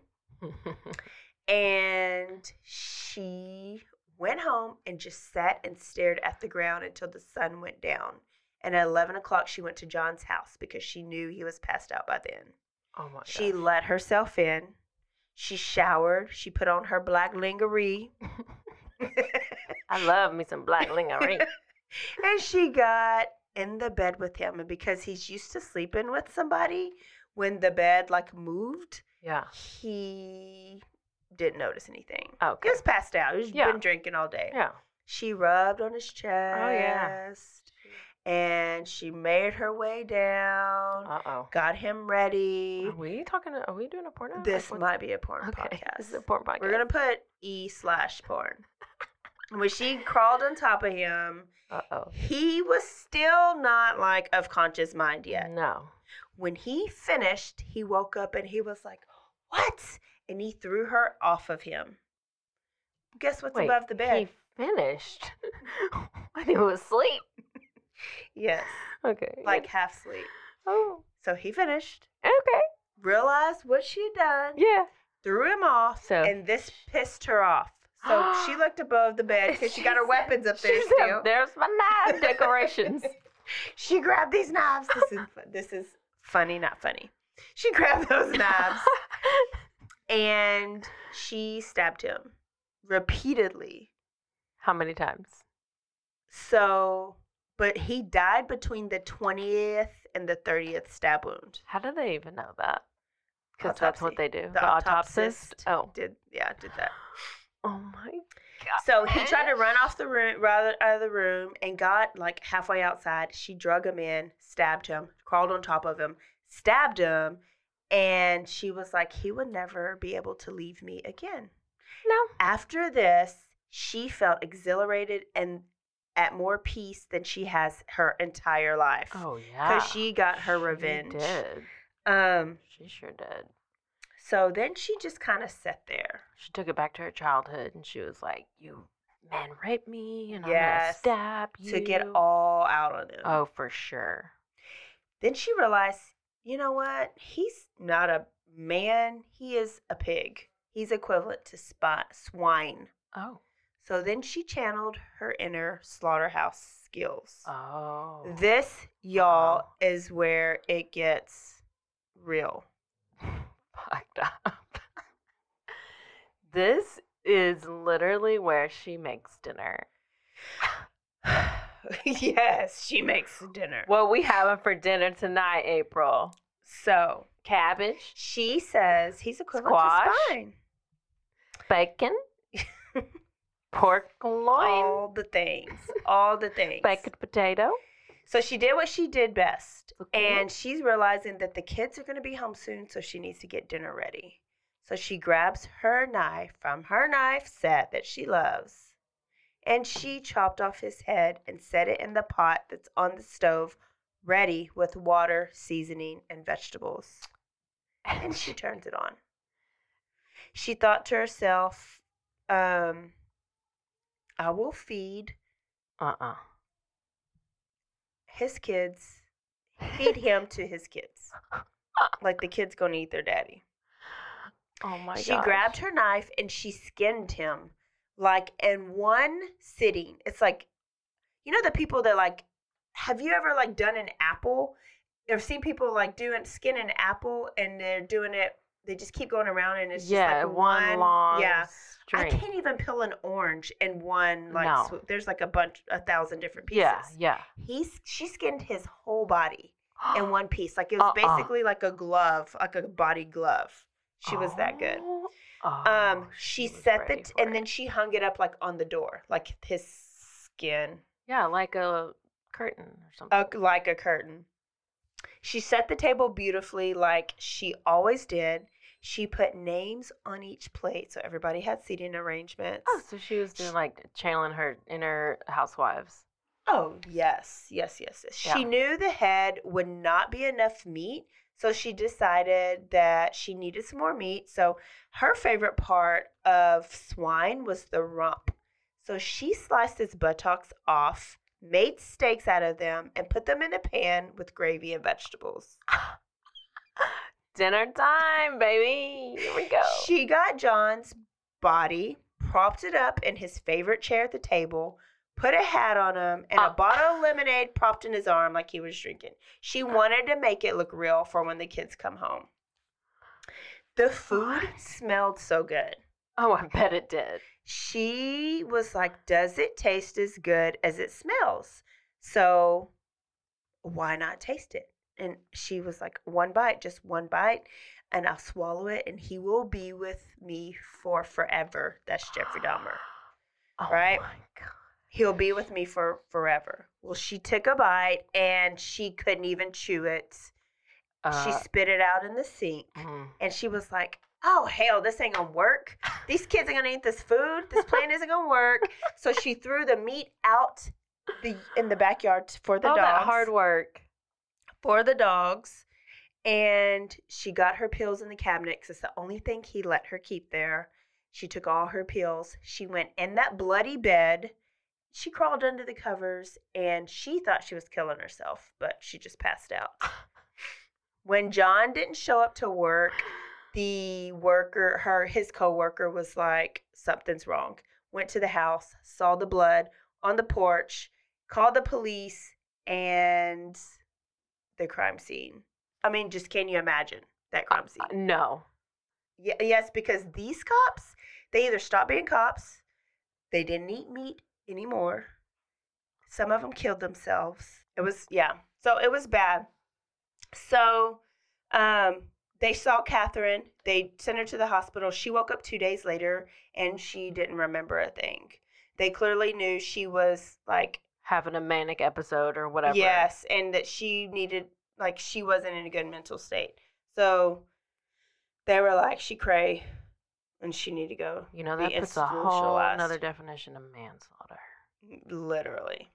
and she went home and just sat and stared at the ground until the sun went down. And at 11 o'clock, she went to John's house because she knew he was passed out by then. Oh, my gosh. She let herself in. She showered. She put on her black lingerie. I love me some black lingerie. And she got in the bed with him. And because he's used to sleeping with somebody, when the bed like moved, he didn't notice anything. Okay. He was passed out. He's been drinking all day. Yeah. She rubbed on his chest. Oh, yeah. And she made her way down. Got him ready. Are we doing a porno? This might be a porn podcast. This is a porn podcast. We're going to put E/porn. When she crawled on top of him, he was still not like of conscious mind yet. No. When he finished, he woke up and he was like, "What?" And he threw her off of him. Guess what's above the bed? He finished when he was asleep. Yes. Okay. Like half sleep. Oh. So he finished. Okay. Realized what she'd done. Yeah. Threw him off. And this pissed her off. So she looked above the bed because she got her weapons up there still. There's my knife decorations. She grabbed these knives. This is funny, not funny. She grabbed those knives and she stabbed him repeatedly. How many times? So, but he died between the 20th and the 30th stab wound. How do they even know that? Because that's what they do. The autopsist did that. Oh my God. So he tried to run off the room, out of the room, and got like halfway outside. She drug him in, stabbed him, crawled on top of him, stabbed him, and she was like, he would never be able to leave me again. No. After this, she felt exhilarated and at more peace than she has her entire life. Oh yeah. Because she got her revenge. She did. She sure did. So then she just kind of sat there. She took it back to her childhood, and she was like, "You man raped me, and I'm gonna stab you." To get all out on him. Oh, for sure. Then she realized, you know what? He's not a man. He is a pig. He's equivalent to swine. Oh. So then she channeled her inner slaughterhouse skills. Oh. This, y'all, is where it gets real. Fucked up. This is literally where she makes dinner. Yes, she makes dinner. What we having for dinner tonight, April? So, cabbage. She says he's equivalent to spine. Bacon. Pork loin. All the things. All the things. Baked potato. So she did what she did best. Okay. And she's realizing that the kids are going to be home soon, so she needs to get dinner ready. So she grabs her knife from her knife set that she loves, and she chopped off his head and set it in the pot that's on the stove, ready with water, seasoning, and vegetables. And she turns it on. She thought to herself, I will feed his kids, feed him to his kids. Like the kid's going to eat their daddy. Oh my god. She grabbed her knife and she skinned him like in one sitting. It's like, you know the people that like, have you ever like done an apple? I've seen people like skin an apple and they're doing it, they just keep going around and it's just like one long string. I can't even peel an orange in one swoop. There's like 1,000 different pieces. Yeah. She skinned his whole body in one piece. Like it was basically like a glove, like a body glove. She was that good. She set and then she hung it up like on the door, like his skin. Yeah, like a curtain or something. Like a curtain. She set the table beautifully like she always did. She put names on each plate so everybody had seating arrangements. Oh, so she was doing like channeling her inner housewives. Oh, yes. Yeah. She knew the head would not be enough meat, so she decided that she needed some more meat. So her favorite part of swine was the rump. So she sliced its buttocks off, made steaks out of them, and put them in a pan with gravy and vegetables. Dinner time, baby. Here we go. She got John's body, propped it up in his favorite chair at the table, put a hat on him, and a bottle of lemonade propped in his arm like he was drinking. She wanted to make it look real for when the kids come home. The food smelled so good. Oh, I bet it did. She was like, does it taste as good as it smells? So why not taste it? And she was like, one bite, just one bite, and I'll swallow it, and he will be with me for forever. That's Jeffrey Dahmer. Right? Oh, my God. He'll be with me for forever. Well, she took a bite, and she couldn't even chew it. She spit it out in the sink, and she was like, oh, hell, this ain't gonna work. These kids ain't gonna eat this food. This plan isn't gonna work. So she threw the meat out in the backyard for the dogs. That hard work. For the dogs. And she got her pills in the cabinet because it's the only thing he let her keep there. She took all her pills. She went in that bloody bed. She crawled under the covers, and she thought she was killing herself, but she just passed out. When John didn't show up to work, the worker, his coworker, was like, something's wrong. Went to the house, saw the blood on the porch, called the police, and the crime scene. I mean, just can you imagine that crime scene? No. Yes, because these cops, they either stopped being cops, they didn't eat meat anymore. Some of them killed themselves. So it was bad. So they saw Catherine. They sent her to the hospital. She woke up 2 days later, and she didn't remember a thing. They clearly knew she was, like, having a manic episode or whatever. Yes, and that she needed, like, she wasn't in a good mental state. So they were like, she cray, and she need to go. You know, that puts a whole another definition of manslaughter. Literally.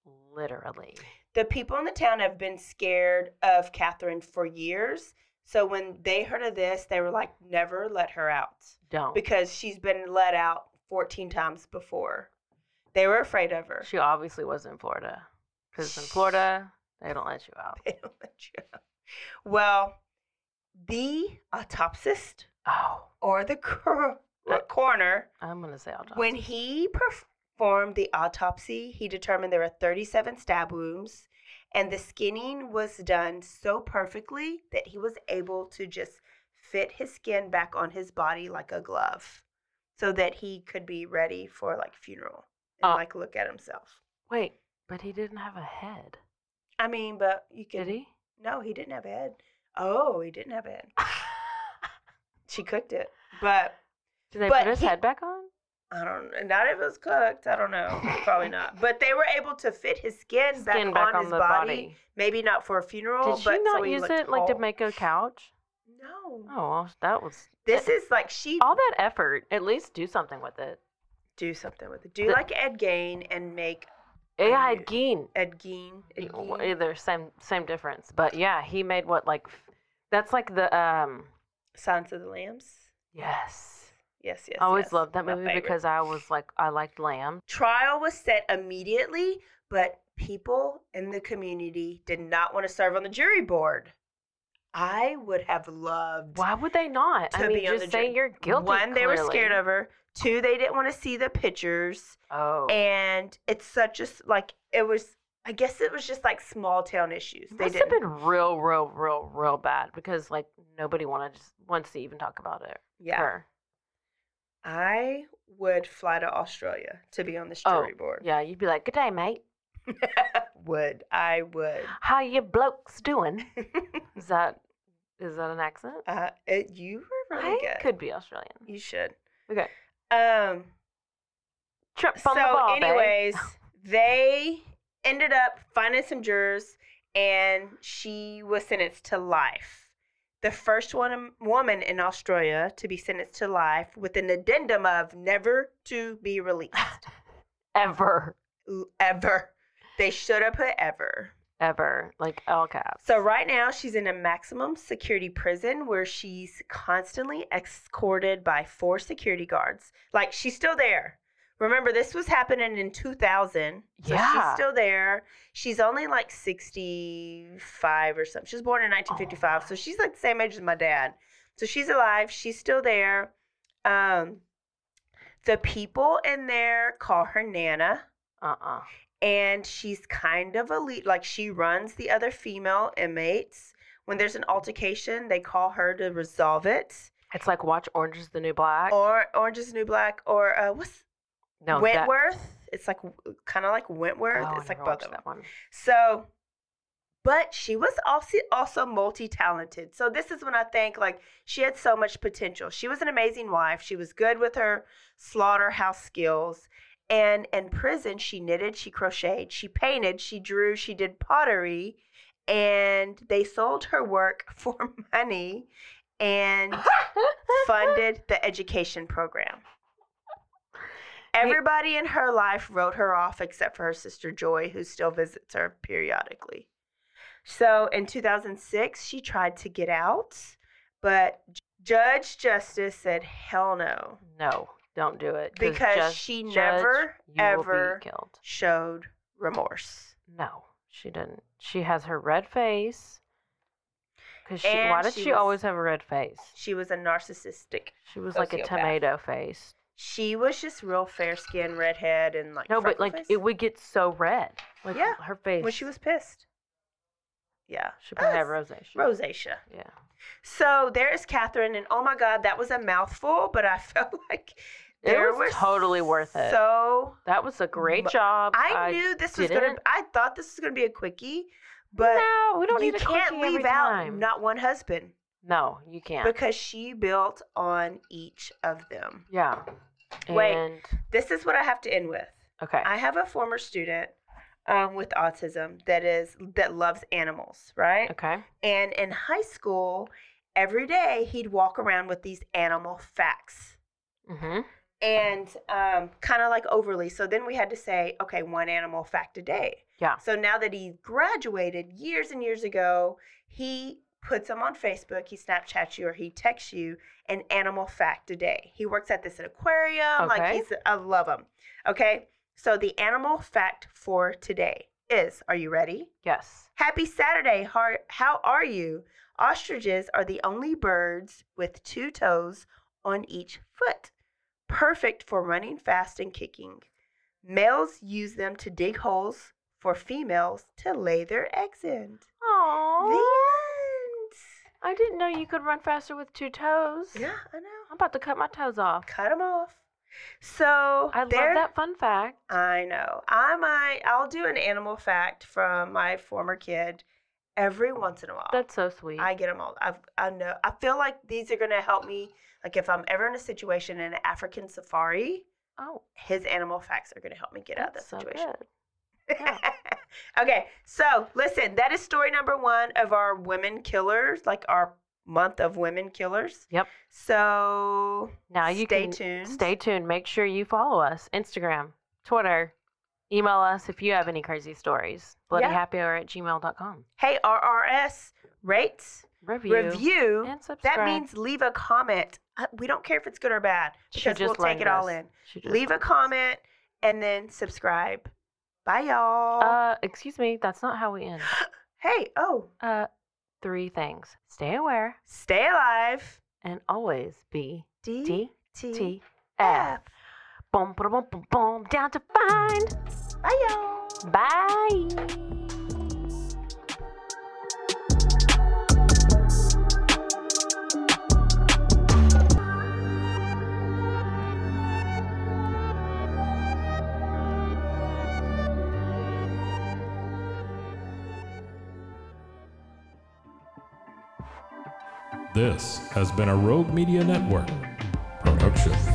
The people in the town have been scared of Catherine for years. So when they heard of this, they were like, never let her out. Don't. Because she's been let out 14 times before. They were afraid of her. She obviously was in Florida. Because in Florida, they don't let you out. They don't let you out. Well, the autopsist or the coroner, I'm going to say autopsy. When he performed the autopsy, he determined there were 37 stab wounds, and the skinning was done so perfectly that he was able to just fit his skin back on his body like a glove so that he could be ready for, like, funeral and, like, look at himself. Wait, but he didn't have a head. I mean, but you can... Did he? No, he didn't have a head. Oh, he didn't have a head. She cooked it, but... Did they put his head back on? I don't know. Not if it was cooked. I don't know. Probably not. But they were able to fit his skin back on his body. Maybe not for a funeral. Did she not use it like to make a couch? No. Oh, well, that was... This is like all that effort. At least do something with it. Do something with it. Do like Ed Gein and make... Yeah, Ed Gein. Ed Gein. Either same difference. But yeah, he made what, like... That's like the... Silence of the Lambs? Yes. Yes. I always loved that movie because I liked Lamb. Trial was set immediately, but people in the community did not want to serve on the jury board. I would have loved. Why would they not? I mean, just say you're guilty. One, they were scared of her. Two, they didn't want to see the pictures. Oh. And it's such a, like, it was, I guess it was just like small town issues. They must have been real bad because, like, nobody wants to even talk about it. Yeah. Her. I would fly to Australia to be on this jury board. Yeah, you'd be like, good day, mate. I would. How you blokes doing? Is that an accent? You were really good. Could be Australian. You should. Okay. Trip on the ball, anyways, they ended up finding some jurors, and she was sentenced to life. The first woman in Australia to be sentenced to life with an addendum of never to be released. Ever. They should have put ever. Ever. Like all caps. So right now she's in a maximum security prison where she's constantly escorted by 4 security guards. Like, she's still there. Remember, this was happening in 2000. So she's still there. She's only like 65 or something. She was born in 1955. So she's like the same age as my dad. So she's alive. She's still there. The people in there call her Nana. And she's kind of elite. Like, she runs the other female inmates. When there's an altercation, they call her to resolve it. It's like watch Orange is the New Black. Or Orange is the New Black, or Wentworth. It's like kind of like Wentworth. Oh, it's like both of them. That one. So, but she was also multi-talented. So this is when I think like she had so much potential. She was an amazing wife. She was good with her slaughterhouse skills. And in prison, she knitted, she crocheted, she painted, she drew, she did pottery, and they sold her work for money and funded the education program. Everybody in her life wrote her off except for her sister Joy, who still visits her periodically. So in 2006, she tried to get out, but Judge Justice said, hell no. No. Don't do it. Because she never, ever showed remorse. No, she didn't. She has her red face. Why did she always have a red face? She was a narcissistic. She was like a tomato face. She was just real fair skin, redhead, and like. No, but like face. It would get so red. Like her face. When she was pissed. Yeah. She probably had rosacea. Rosacea. Yeah. So there's Catherine, and oh my God, that was a mouthful, but I felt like. It was totally worth it. So that was a great job. I knew this was gonna. I thought this was gonna be a quickie, but no, we don't need a quickie. You can't leave out not one husband. No, you can't. Because she built on each of them. Yeah. Wait, this is what I have to end with. Okay. I have a former student with autism that loves animals, right? Okay. And in high school, every day he'd walk around with these animal facts. Mm-hmm. And kind of like overly. So then we had to say, okay, one animal fact a day. Yeah. So now that he graduated years and years ago, he puts them on Facebook, he Snapchats you or he texts you an animal fact a day. He works at this aquarium. Okay. I love him. Okay. So the animal fact for today is, are you ready? Yes. Happy Saturday. How are you? Ostriches are the only birds with 2 toes on each foot. Perfect for running fast and kicking. Males use them to dig holes for females to lay their eggs in. Aww. The end. I didn't know you could run faster with 2 toes. Yeah, I know. I'm about to cut my toes off. Cut them off. So I love that fun fact. I know. I'll do an animal fact from my former kid every once in a while. That's so sweet. I get them all. I know. I feel like these are going to help me. Like if I'm ever in a situation in an African safari, his animal facts are going to help me get out of that situation. So good. Yeah. Okay, so listen, that is story number 1 of our women killers, like our month of women killers. Yep. So now you stay tuned. Stay tuned. Make sure you follow us. Instagram, Twitter. Email us if you have any crazy stories. bloodyhappyhour@gmail.com. Hey, RRS, rates, review, and subscribe. That means leave a comment. We don't care if it's good or bad because we'll take it all in. Leave a comment and then subscribe. Bye, y'all. Excuse me. That's not how we end. Hey, 3 things. Stay aware. Stay alive. And always be DTF. Boom, boom, boom, boom, boom. Down to find. Bye, y'all. Bye. This has been a Rogue Media Network production.